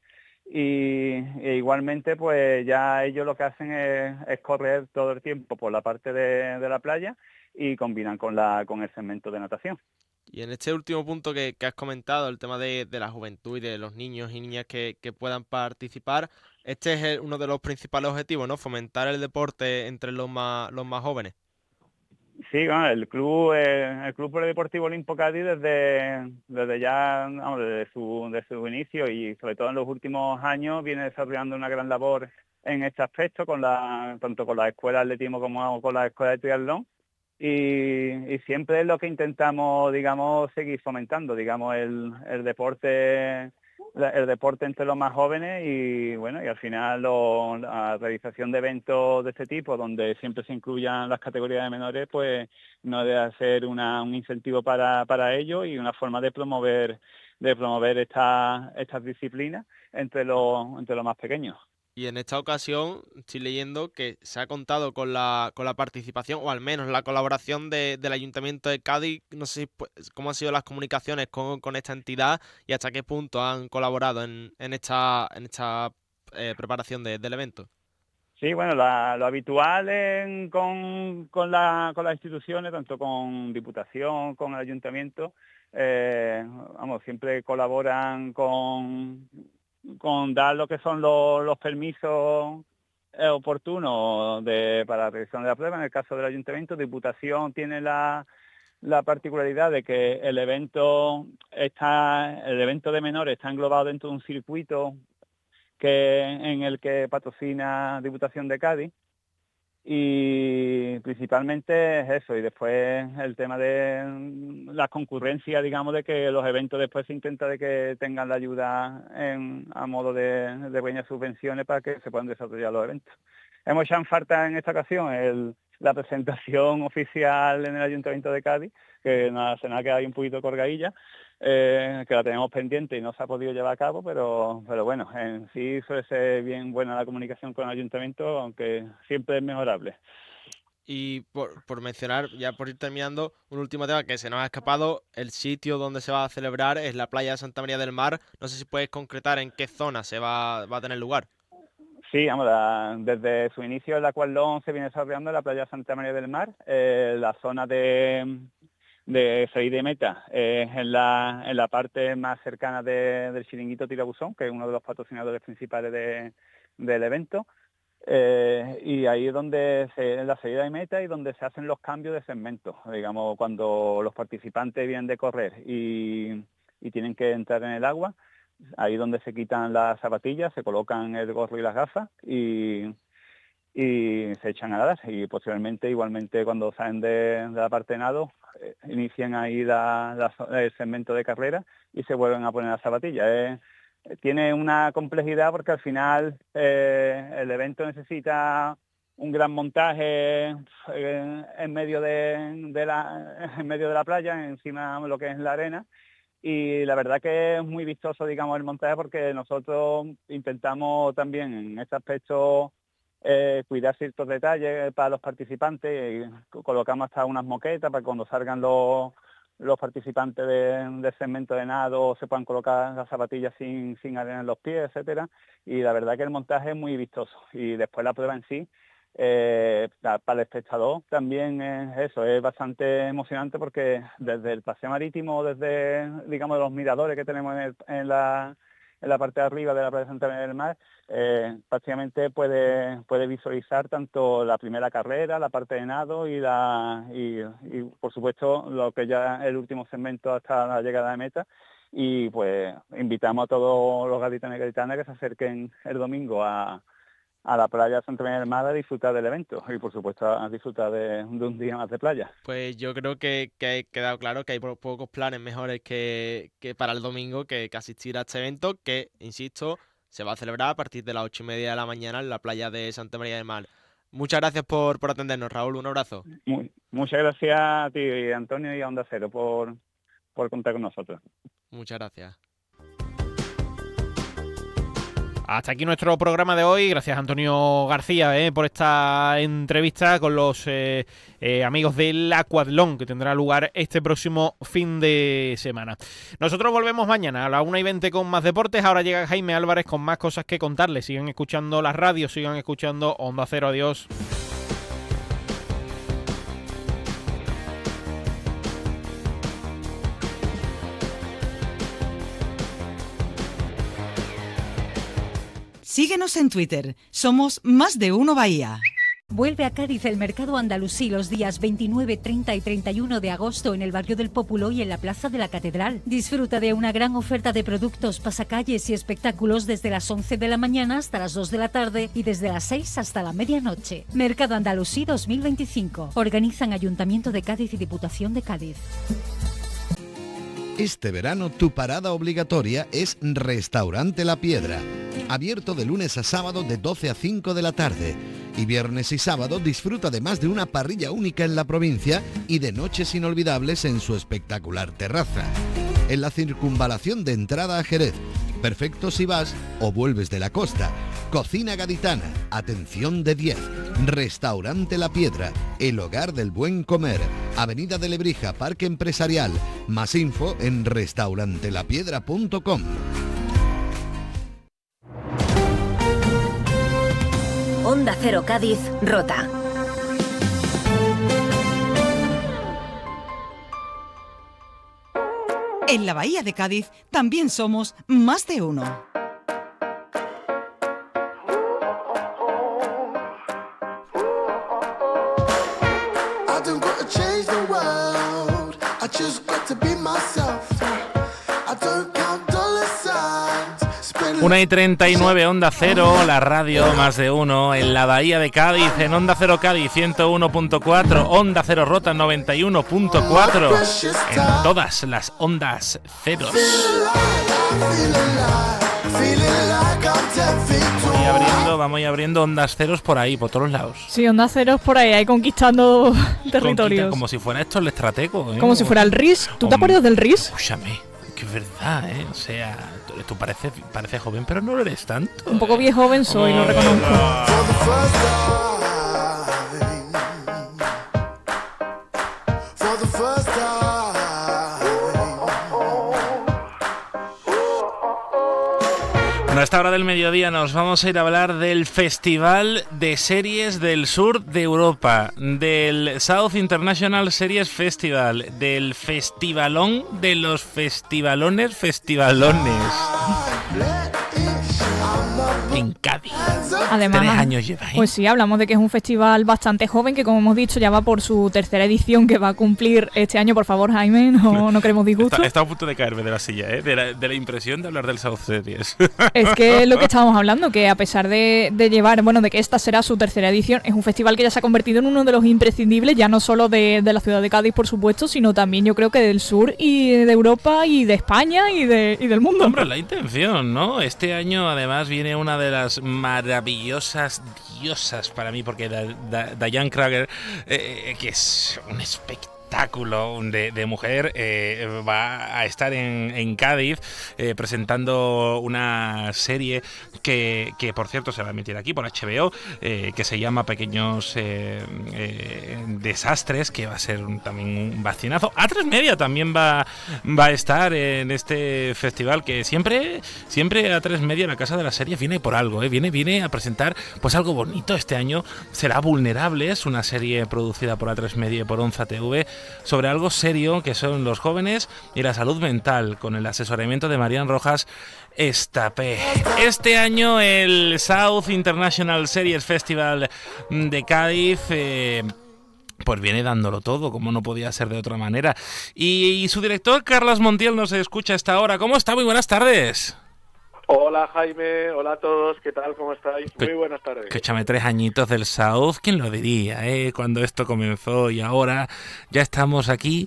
S12: y e igualmente pues ya ellos lo que hacen es, es correr todo el tiempo por la parte de, de la playa y combinan con la con el segmento de natación.
S3: Y en este último punto que, que has comentado, el tema de, de la juventud y de los niños y niñas que, que puedan participar, este es el- uno de los principales objetivos, ¿no? Fomentar el deporte entre los más, los más jóvenes.
S12: Sí, bueno, el club, eh, el Club Polideportivo Olimpo Cádiz desde, desde ya, vamos, desde su, de su inicio y sobre todo en los últimos años viene desarrollando una gran labor en este aspecto, con la, tanto con la escuela de atletismo como con la escuela de triatlón, y, y siempre es lo que intentamos, digamos, seguir fomentando, digamos, el, el deporte la- el deporte entre los más jóvenes y bueno, y al final lo- la realización de eventos de este tipo donde siempre se incluyan las categorías de menores, pues no debe ser una, un incentivo para, para ellos y una forma de promover de promover esta, estas disciplinas entre los entre los más pequeños.
S3: Y en esta ocasión estoy leyendo que se ha contado con la, con la participación, o al menos la colaboración de- del Ayuntamiento de Cádiz. No sé si, pues, cómo han sido las comunicaciones con, con esta entidad y hasta qué punto han colaborado en, en esta, en esta eh, preparación de- del evento.
S12: Sí, bueno, la- lo habitual en- con, con, la- con las instituciones, tanto con Diputación, con el Ayuntamiento, eh, vamos, siempre colaboran con, con dar lo que son los, los permisos eh, oportunos de, para la revisión de la prueba. En el caso del Ayuntamiento, Diputación tiene la, la particularidad de que el evento está, el evento de menores está englobado dentro de un circuito que en el que patrocina Diputación de Cádiz, y principalmente es eso, y después el tema de la concurrencia, digamos, de que los eventos después se intenta de que tengan la ayuda en, a modo de, de pequeñas subvenciones para que se puedan desarrollar los eventos. Hemos echado en falta en esta ocasión el, la presentación oficial en el Ayuntamiento de Cádiz, que nada, se nos ha quedado ahí un poquito colgadilla, eh, que la tenemos pendiente y no se ha podido llevar a cabo, pero pero bueno, en sí suele ser bien buena la comunicación con el Ayuntamiento, aunque siempre es mejorable.
S3: Y por, por mencionar, ya por ir terminando, un último tema que se nos ha escapado, el sitio donde se va a celebrar es la playa de Santa María del Mar. No sé si puedes concretar en qué zona se va, va a tener lugar.
S12: Sí, vamos, la, desde su inicio el acuatlón se viene desarrollando en la playa de Santa María del Mar, eh, la zona de... de salida y meta, eh, en, la, en la parte más cercana de, del Chiringuito Tirabuzón, que es uno de los patrocinadores principales de, del evento, eh, y ahí es donde se, en la salida y meta y donde se hacen los cambios de segmentos, digamos, cuando los participantes vienen de correr y, y tienen que entrar en el agua, ahí donde se quitan las zapatillas, se colocan el gorro y las gafas y... y se echan a nadar, y posteriormente igualmente cuando salen de, de la parte de nado eh, inician ahí la, la, el segmento de carrera y se vuelven a poner las zapatillas. Eh, tiene una complejidad porque al final eh, el evento necesita un gran montaje eh, en medio de, de la en medio de la playa, encima de lo que es la arena, y la verdad que es muy vistoso, digamos, el montaje, porque nosotros intentamos también en este aspecto Eh, cuidar ciertos detalles para los participantes, y colocamos hasta unas moquetas para que cuando salgan los, los participantes de, del segmento de nado se puedan colocar las zapatillas sin, sin arena en los pies, etcétera. Y la verdad que el montaje es muy vistoso, y después la prueba en sí, eh, para el espectador también es eso, es bastante emocionante, porque desde el paseo marítimo, desde, digamos, los miradores que tenemos en, el, en la en la parte de arriba de la playa de Santa María del Mar, eh, prácticamente puede, puede visualizar tanto la primera carrera, la parte de nado y, la, y, y por supuesto lo que ya es el último segmento hasta la llegada de meta. Y pues invitamos a todos los gaditanos y gaditanas que se acerquen el domingo a, a la playa de Santa María del Mar a disfrutar del evento y por supuesto a disfrutar de, de un día más de playa.
S3: Pues yo creo que, que ha quedado claro que hay pocos planes mejores que, que para el domingo que, que asistir a este evento, que, insisto, se va a celebrar a partir de las ocho y media de la mañana en la playa de Santa María del Mar. Muchas gracias por, por atendernos, Raúl, un abrazo.
S12: Muy, muchas gracias a ti, Antonio, y a Onda Cero por, por contar con nosotros.
S3: Muchas gracias.
S9: Hasta aquí nuestro programa de hoy. Gracias, Antonio García, eh, por esta entrevista con los eh, eh, amigos del Aquatlón, que tendrá lugar este próximo fin de semana. Nosotros volvemos mañana a las una y veinte con más deportes. Ahora llega Jaime Álvarez con más cosas que contarles. Sigan escuchando la radio, sigan escuchando Onda Cero. Adiós.
S21: Síguenos en Twitter. Somos Más de Uno Bahía.
S13: Vuelve a Cádiz el mercado andalusí los días veintinueve, treinta y treinta y uno de agosto en el barrio del Pópulo y en la plaza de la Catedral. Disfruta de una gran oferta de productos, pasacalles y espectáculos desde las once de la mañana hasta las dos de la tarde y desde las seis hasta la medianoche. Mercado Andalusí dos mil veinticinco. Organizan Ayuntamiento de Cádiz y Diputación de Cádiz.
S16: Este verano tu parada obligatoria es Restaurante La Piedra. Abierto de lunes a sábado de doce a cinco de la tarde. Y viernes y sábado disfruta de más de una parrilla única en la provincia y de noches inolvidables en su espectacular terraza. En la circunvalación de entrada a Jerez. Perfecto si vas o vuelves de la costa. Cocina gaditana, atención de diez. Restaurante La Piedra, el hogar del buen comer. Avenida de Lebrija, Parque Empresarial. Más info en restaurante la piedra punto com.
S15: Onda Cero Cádiz, Rota.
S21: En la Bahía de Cádiz también somos Más de Uno.
S17: Just got to be myself. I don't count dollar signs, spend
S1: una y treinta y nueve, Onda Cero, la radio más de uno en la Bahía de Cádiz, en Onda Cero Cádiz ciento uno punto cuatro, Onda Cero Rota noventa y uno punto cuatro, en todas las ondas ceros. Vamos a ir abriendo, vamos a ir abriendo ondas ceros por ahí, por todos lados.
S2: Sí, ondas ceros por ahí, ahí conquistando territorios.
S1: Conquista, como si fuera esto el estrateco, ¿eh?
S2: Como si fuera el R I S. ¿Tú te acuerdas del R I S?
S1: Escúchame, que es verdad, ¿eh? O sea, tú, tú pareces, pareces joven, pero no lo eres tanto.
S2: Un poco viejo joven soy, lo reconozco.
S1: A esta hora del mediodía nos vamos a ir a hablar del Festival de Series del Sur de Europa, del South International Series Festival, del Festivalón de los Festivalones Festivalones. En Cádiz.
S2: Además,
S1: Tres años lleva, ¿eh?
S2: Pues sí, hablamos de que es un festival bastante joven, que como hemos dicho ya va por su tercera edición, que va a cumplir este año. Por favor, Jaime, no, no queremos disgusto.
S1: Está, está a punto de caerme de la silla, ¿eh? De la, de la impresión de hablar del South Series.
S2: Es que es lo que estábamos hablando, que a pesar de, de llevar, bueno, de que esta será su tercera edición, es un festival que ya se ha convertido en uno de los imprescindibles, ya no solo de, de la ciudad de Cádiz, por supuesto, sino también yo creo que del sur y de Europa y de España y, de, y del mundo.
S1: Hombre, la intención, ¿no? Este año además viene una de las maravillosas diosas para mí, porque da, da, Diane Kruger, eh, que es un espectáculo De, de mujer, eh, va a estar en, en Cádiz eh, presentando una serie que, que por cierto se va a emitir aquí por H B O, eh, que se llama Pequeños eh, eh, Desastres, que va a ser un, también un bastinazo. A tres Media también va, va a estar en este festival, que siempre siempre A tres Media, la casa de las series, viene por algo, eh, viene, viene a presentar pues algo bonito. Este año será Vulnerables, una serie producida por A tres Media y por Onza T V, sobre algo serio que son los jóvenes y la salud mental, con el asesoramiento de Marian Rojas Estapé. Este año el South International Series Festival de Cádiz eh, pues viene dándolo todo, como no podía ser de otra manera. Y, y su director, Carlos Montiel, nos escucha a esta hora. ¿Cómo está? Muy buenas tardes.
S6: Hola Jaime, hola a todos, ¿qué tal? ¿Cómo estáis? Muy buenas tardes.
S1: Que échame tres añitos del South, ¿quién lo diría, eh? Cuando esto comenzó y ahora ya estamos aquí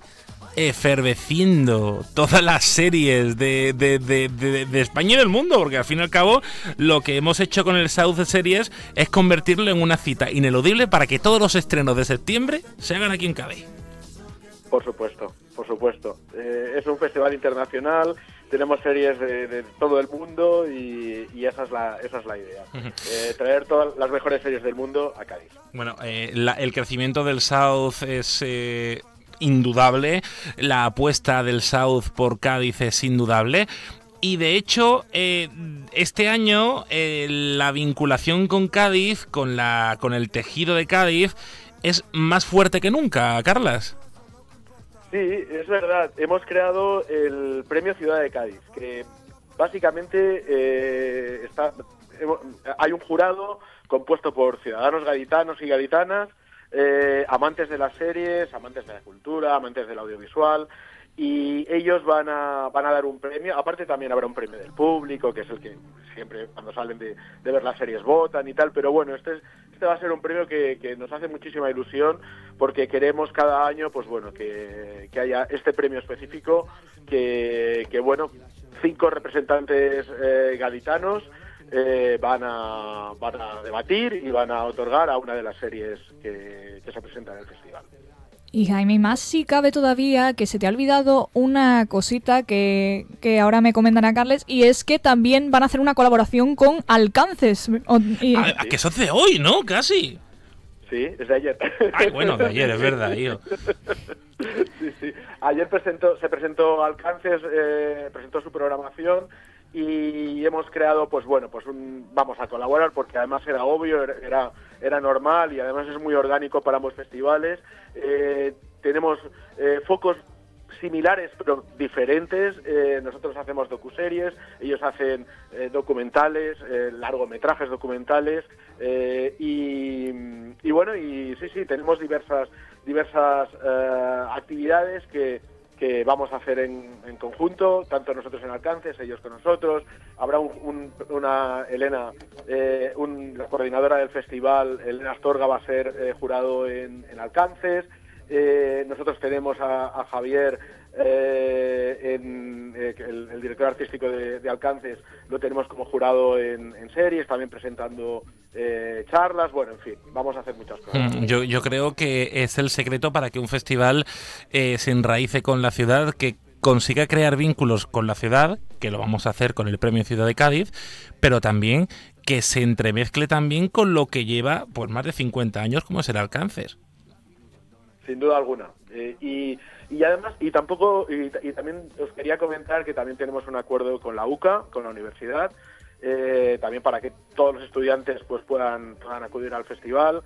S1: eferveciendo todas las series de, de, de, de, de España y del mundo, porque al fin y al cabo lo que hemos hecho con el South Series es convertirlo en una cita ineludible para que todos los estrenos de septiembre se hagan aquí en Cádiz.
S6: Por supuesto, por supuesto. Eh, es un festival internacional. Tenemos series de, de todo el mundo y, y esa es la esa es la idea. Uh-huh. eh, traer todas las mejores series del mundo a Cádiz.
S1: Bueno, eh, la, el crecimiento del South es eh, indudable, la apuesta del South por Cádiz es indudable. Y de hecho, eh, este año eh, la vinculación con Cádiz, con, la, con el tejido de Cádiz, es más fuerte que nunca, Carlas.
S6: Sí, es verdad. Hemos creado el Premio Ciudad de Cádiz, que básicamente eh, está, hay un jurado compuesto por ciudadanos gaditanos y gaditanas, eh, amantes de las series, amantes de la cultura, amantes del audiovisual, y ellos van a van a dar un premio. Aparte también habrá un premio del público, que es el que siempre cuando salen de, de ver las series votan y tal, pero bueno, este es, este va a ser un premio que, que nos hace muchísima ilusión, porque queremos cada año pues bueno que, que haya este premio específico, que, que bueno, cinco representantes eh, gaditanos eh, van a van a debatir y van a otorgar a una de las series que, que se presentan en el festival.
S2: Y Jaime, más si cabe todavía, que se te ha olvidado una cosita que, que ahora me comentan Carles, y es que también van a hacer una colaboración con Alcances. O, y...
S1: a, a que eso es de hoy, ¿no? Casi.
S6: Sí, es de ayer.
S1: Ay, bueno, de ayer, es verdad, hijo.
S6: Sí, sí. Ayer presentó, se presentó Alcances, eh, presentó su programación y hemos creado, pues bueno, pues un, vamos a colaborar porque además era obvio, era era normal y además es muy orgánico para ambos festivales. Eh, tenemos eh, focos similares pero diferentes. Eh, nosotros hacemos docuseries, ellos hacen eh, documentales, eh, largometrajes documentales eh, y, y bueno, y sí, sí, tenemos diversas diversas eh, actividades que que vamos a hacer en, en conjunto, tanto nosotros en Alcances, ellos con nosotros. Habrá un, un, una Elena, eh, un, la coordinadora del festival, Elena Astorga, va a ser eh, jurado en, en Alcances. Eh, nosotros tenemos a, a Javier, eh, en, eh, el, el director artístico de, de Alcances, lo tenemos como jurado en, en series, también presentando eh, charlas. Bueno, en fin, vamos a hacer muchas cosas.
S1: Yo, yo creo que es el secreto para que un festival eh, se enraíce con la ciudad, que consiga crear vínculos con la ciudad, que lo vamos a hacer con el Premio Ciudad de Cádiz, pero también que se entremezcle también con lo que lleva pues más de cincuenta años, como es el Alcances.
S6: Sin duda alguna. Eh, y, y además, y tampoco, y, y también os quería comentar que también tenemos un acuerdo con la U C A, con la universidad, eh, también para que todos los estudiantes pues puedan, puedan acudir al festival,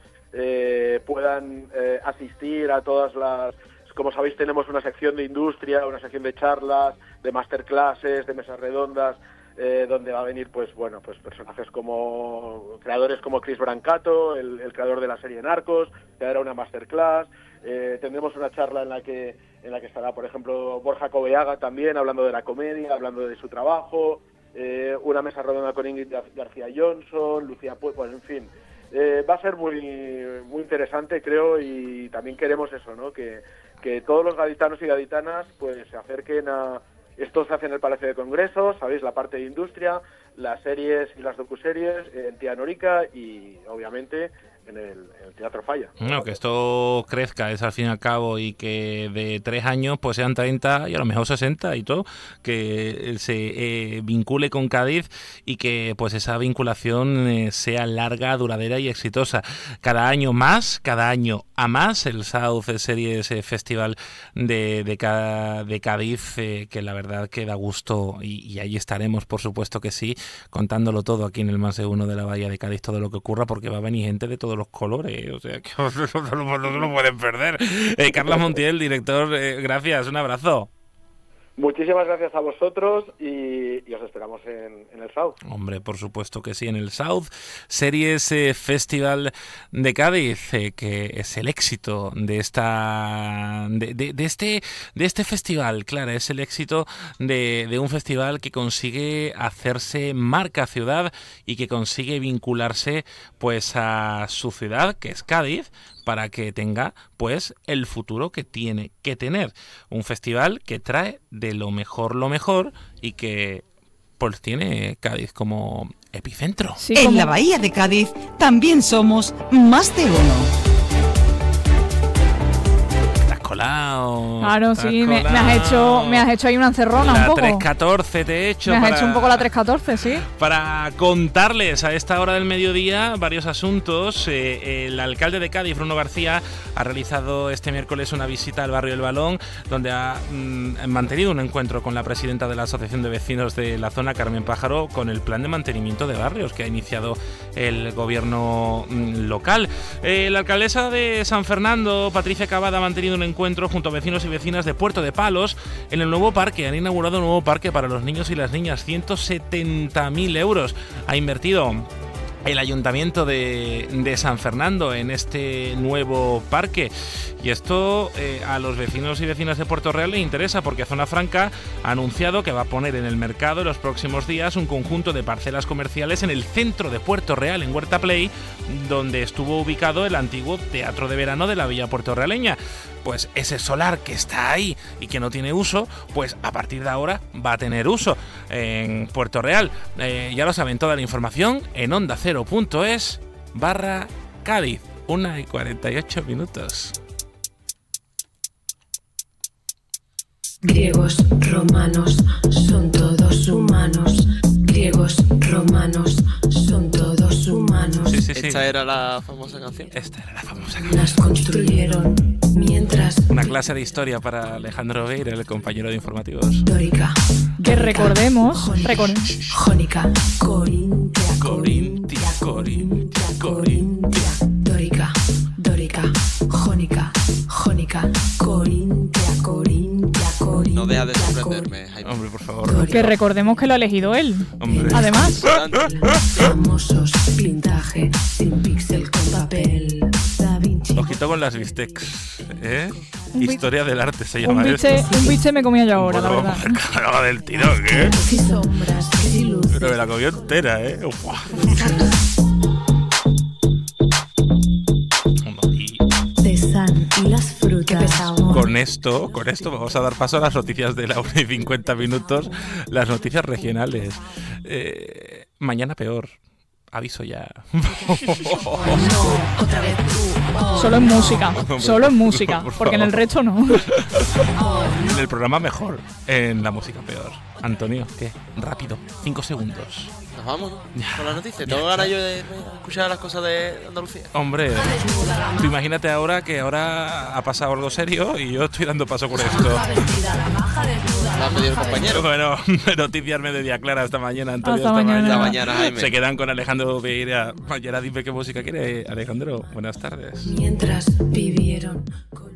S6: eh, puedan eh, asistir a todas las... Como sabéis, tenemos una sección de industria, una sección de charlas, de masterclasses, de mesas redondas, eh, donde va a venir pues bueno pues personajes como creadores como Chris Brancato, el, el creador de la serie Narcos, que hará una masterclass. Eh, tendremos una charla en la que en la que estará, por ejemplo, Borja Coveaga también, hablando de la comedia, hablando de su trabajo. Eh, una mesa redonda con Ingrid Gar- García Johnson, Lucía Puig, bueno, en fin. Eh, va a ser muy muy interesante, creo, y también queremos eso, ¿no? Que, que todos los gaditanos y gaditanas pues se acerquen a... Esto se hace en el Palacio de Congresos, sabéis, la parte de industria, las series y las docuseries en Tía Norica y, obviamente, en el, en el Teatro Falla.
S1: Bueno, que esto crezca, es al fin y al cabo, y que de tres años pues sean treinta y a lo mejor sesenta y todo, que se eh, vincule con Cádiz y que pues esa vinculación eh, sea larga, duradera y exitosa. Cada año más, cada año a más, el South Series Festival de, de, de Cádiz, eh, que la verdad que da gusto, y, y ahí estaremos, por supuesto que sí, contándolo todo aquí en el Más de Uno de la Bahía de Cádiz, todo lo que ocurra, porque va a venir gente de todos los colores, o sea que no se lo pueden perder. Eh, Carlos Montiel, director, eh, gracias, un abrazo.
S6: Muchísimas gracias a vosotros y, y os esperamos en, en el South.
S1: Hombre, por supuesto que sí, en el South Series eh, Festival de Cádiz, eh, que es el éxito de esta de, de, de este de este festival, claro, es el éxito de, de un festival que consigue hacerse marca ciudad y que consigue vincularse pues a su ciudad, que es Cádiz, para que tenga pues el futuro que tiene que tener. Un festival que trae de lo mejor lo mejor y que pues tiene Cádiz como epicentro.
S21: Sí, en como... la Bahía de Cádiz también somos Más de Uno.
S1: Colado,
S2: claro, sí, me, me has hecho me has hecho ahí una encerrona
S1: la
S2: un poco.
S1: tres catorce te he hecho.
S2: Me has
S1: para,
S2: hecho un poco la tres catorce, sí.
S1: Para contarles a esta hora del mediodía varios asuntos. Eh, el alcalde de Cádiz, Bruno García, ha realizado este miércoles una visita al barrio El Balón, donde ha mm, mantenido un encuentro con la presidenta de la Asociación de Vecinos de la zona, Carmen Pájaro, con el plan de mantenimiento de barrios que ha iniciado el gobierno mm, local. Eh, la alcaldesa de San Fernando, Patricia Cavada, ha mantenido un encuentro encuentro junto a vecinos y vecinas de Puerto de Palos en el nuevo parque. Han inaugurado un nuevo parque para los niños y las niñas. ciento setenta mil euros ha invertido el Ayuntamiento de, de San Fernando en este nuevo parque. Y esto eh, a los vecinos y vecinas de Puerto Real les interesa, porque Zona Franca ha anunciado que va a poner en el mercado en los próximos días un conjunto de parcelas comerciales en el centro de Puerto Real, en Huerta Play, donde estuvo ubicado el antiguo Teatro de Verano de la Villa puertorrealeña. Pues ese solar que está ahí y que no tiene uso, pues a partir de ahora va a tener uso en Puerto Real. Eh, ya lo saben, toda la información en onda cero punto es barra Cádiz. Una y cuarenta y ocho minutos.
S14: Griegos, romanos, son todos humanos. Griegos, romanos, son todos humanos.
S1: Sí, sí, sí.
S3: Esta era la famosa canción.
S1: Esta era la famosa canción.
S14: Las construyeron mientras.
S1: Una clase de historia para Alejandro Veira, el compañero de informativos.
S14: Dórica.
S2: Que recordemos.
S14: Recordemos. Jónica. Corintia.
S1: Corintia. Corintia. Corintia.
S14: Dórica. Dórica. Jónica. Jónica. Corintia. Corintia.
S3: No deja de sorprenderme, Jaime.
S1: Hombre, por favor.
S2: Que recordemos que lo ha elegido él.
S1: Hombre.
S2: Además.
S14: Famosos pintaje sin píxel con papel. Da Vinci.
S1: Ojito con las bistecs, ¿eh?
S2: Un bi-
S1: Historia del arte se
S2: Un
S1: llama
S2: biche,
S1: esto.
S2: un biche me comía yo ahora, la
S1: Bueno,
S2: verdad.
S1: acaba del tirón, ¿eh?
S14: Y sombras y luces.
S1: Pero me la comió entera, ¿eh? Uf.
S14: Pesan y las frutas.
S1: Con esto, con esto vamos a dar paso a las noticias de la una y cincuenta minutos, las noticias regionales. Eh, mañana peor. Aviso ya.
S2: Solo en música, solo en música,
S1: Por
S2: porque en el
S1: favor.
S2: resto no.
S1: En el programa mejor, en la música peor. Antonio, ¿qué? Rápido, cinco segundos.
S3: Nos vamos, ¿no? Con las noticias. Tengo ganas yo de escuchar las cosas de Andalucía.
S1: Hombre, tú imagínate ahora que ahora ha pasado algo serio y yo estoy dando paso por esto.
S3: Lo ha pedido el compañero.
S1: Bueno, noticias mediodía clara esta mañana, Antonio.
S2: Hasta mañana.
S3: Hasta mañana, Jaime.
S1: Se quedan con Alejandro Vieira. Mañana dime qué música quiere. Alejandro, buenas tardes.
S14: Mientras vivieron.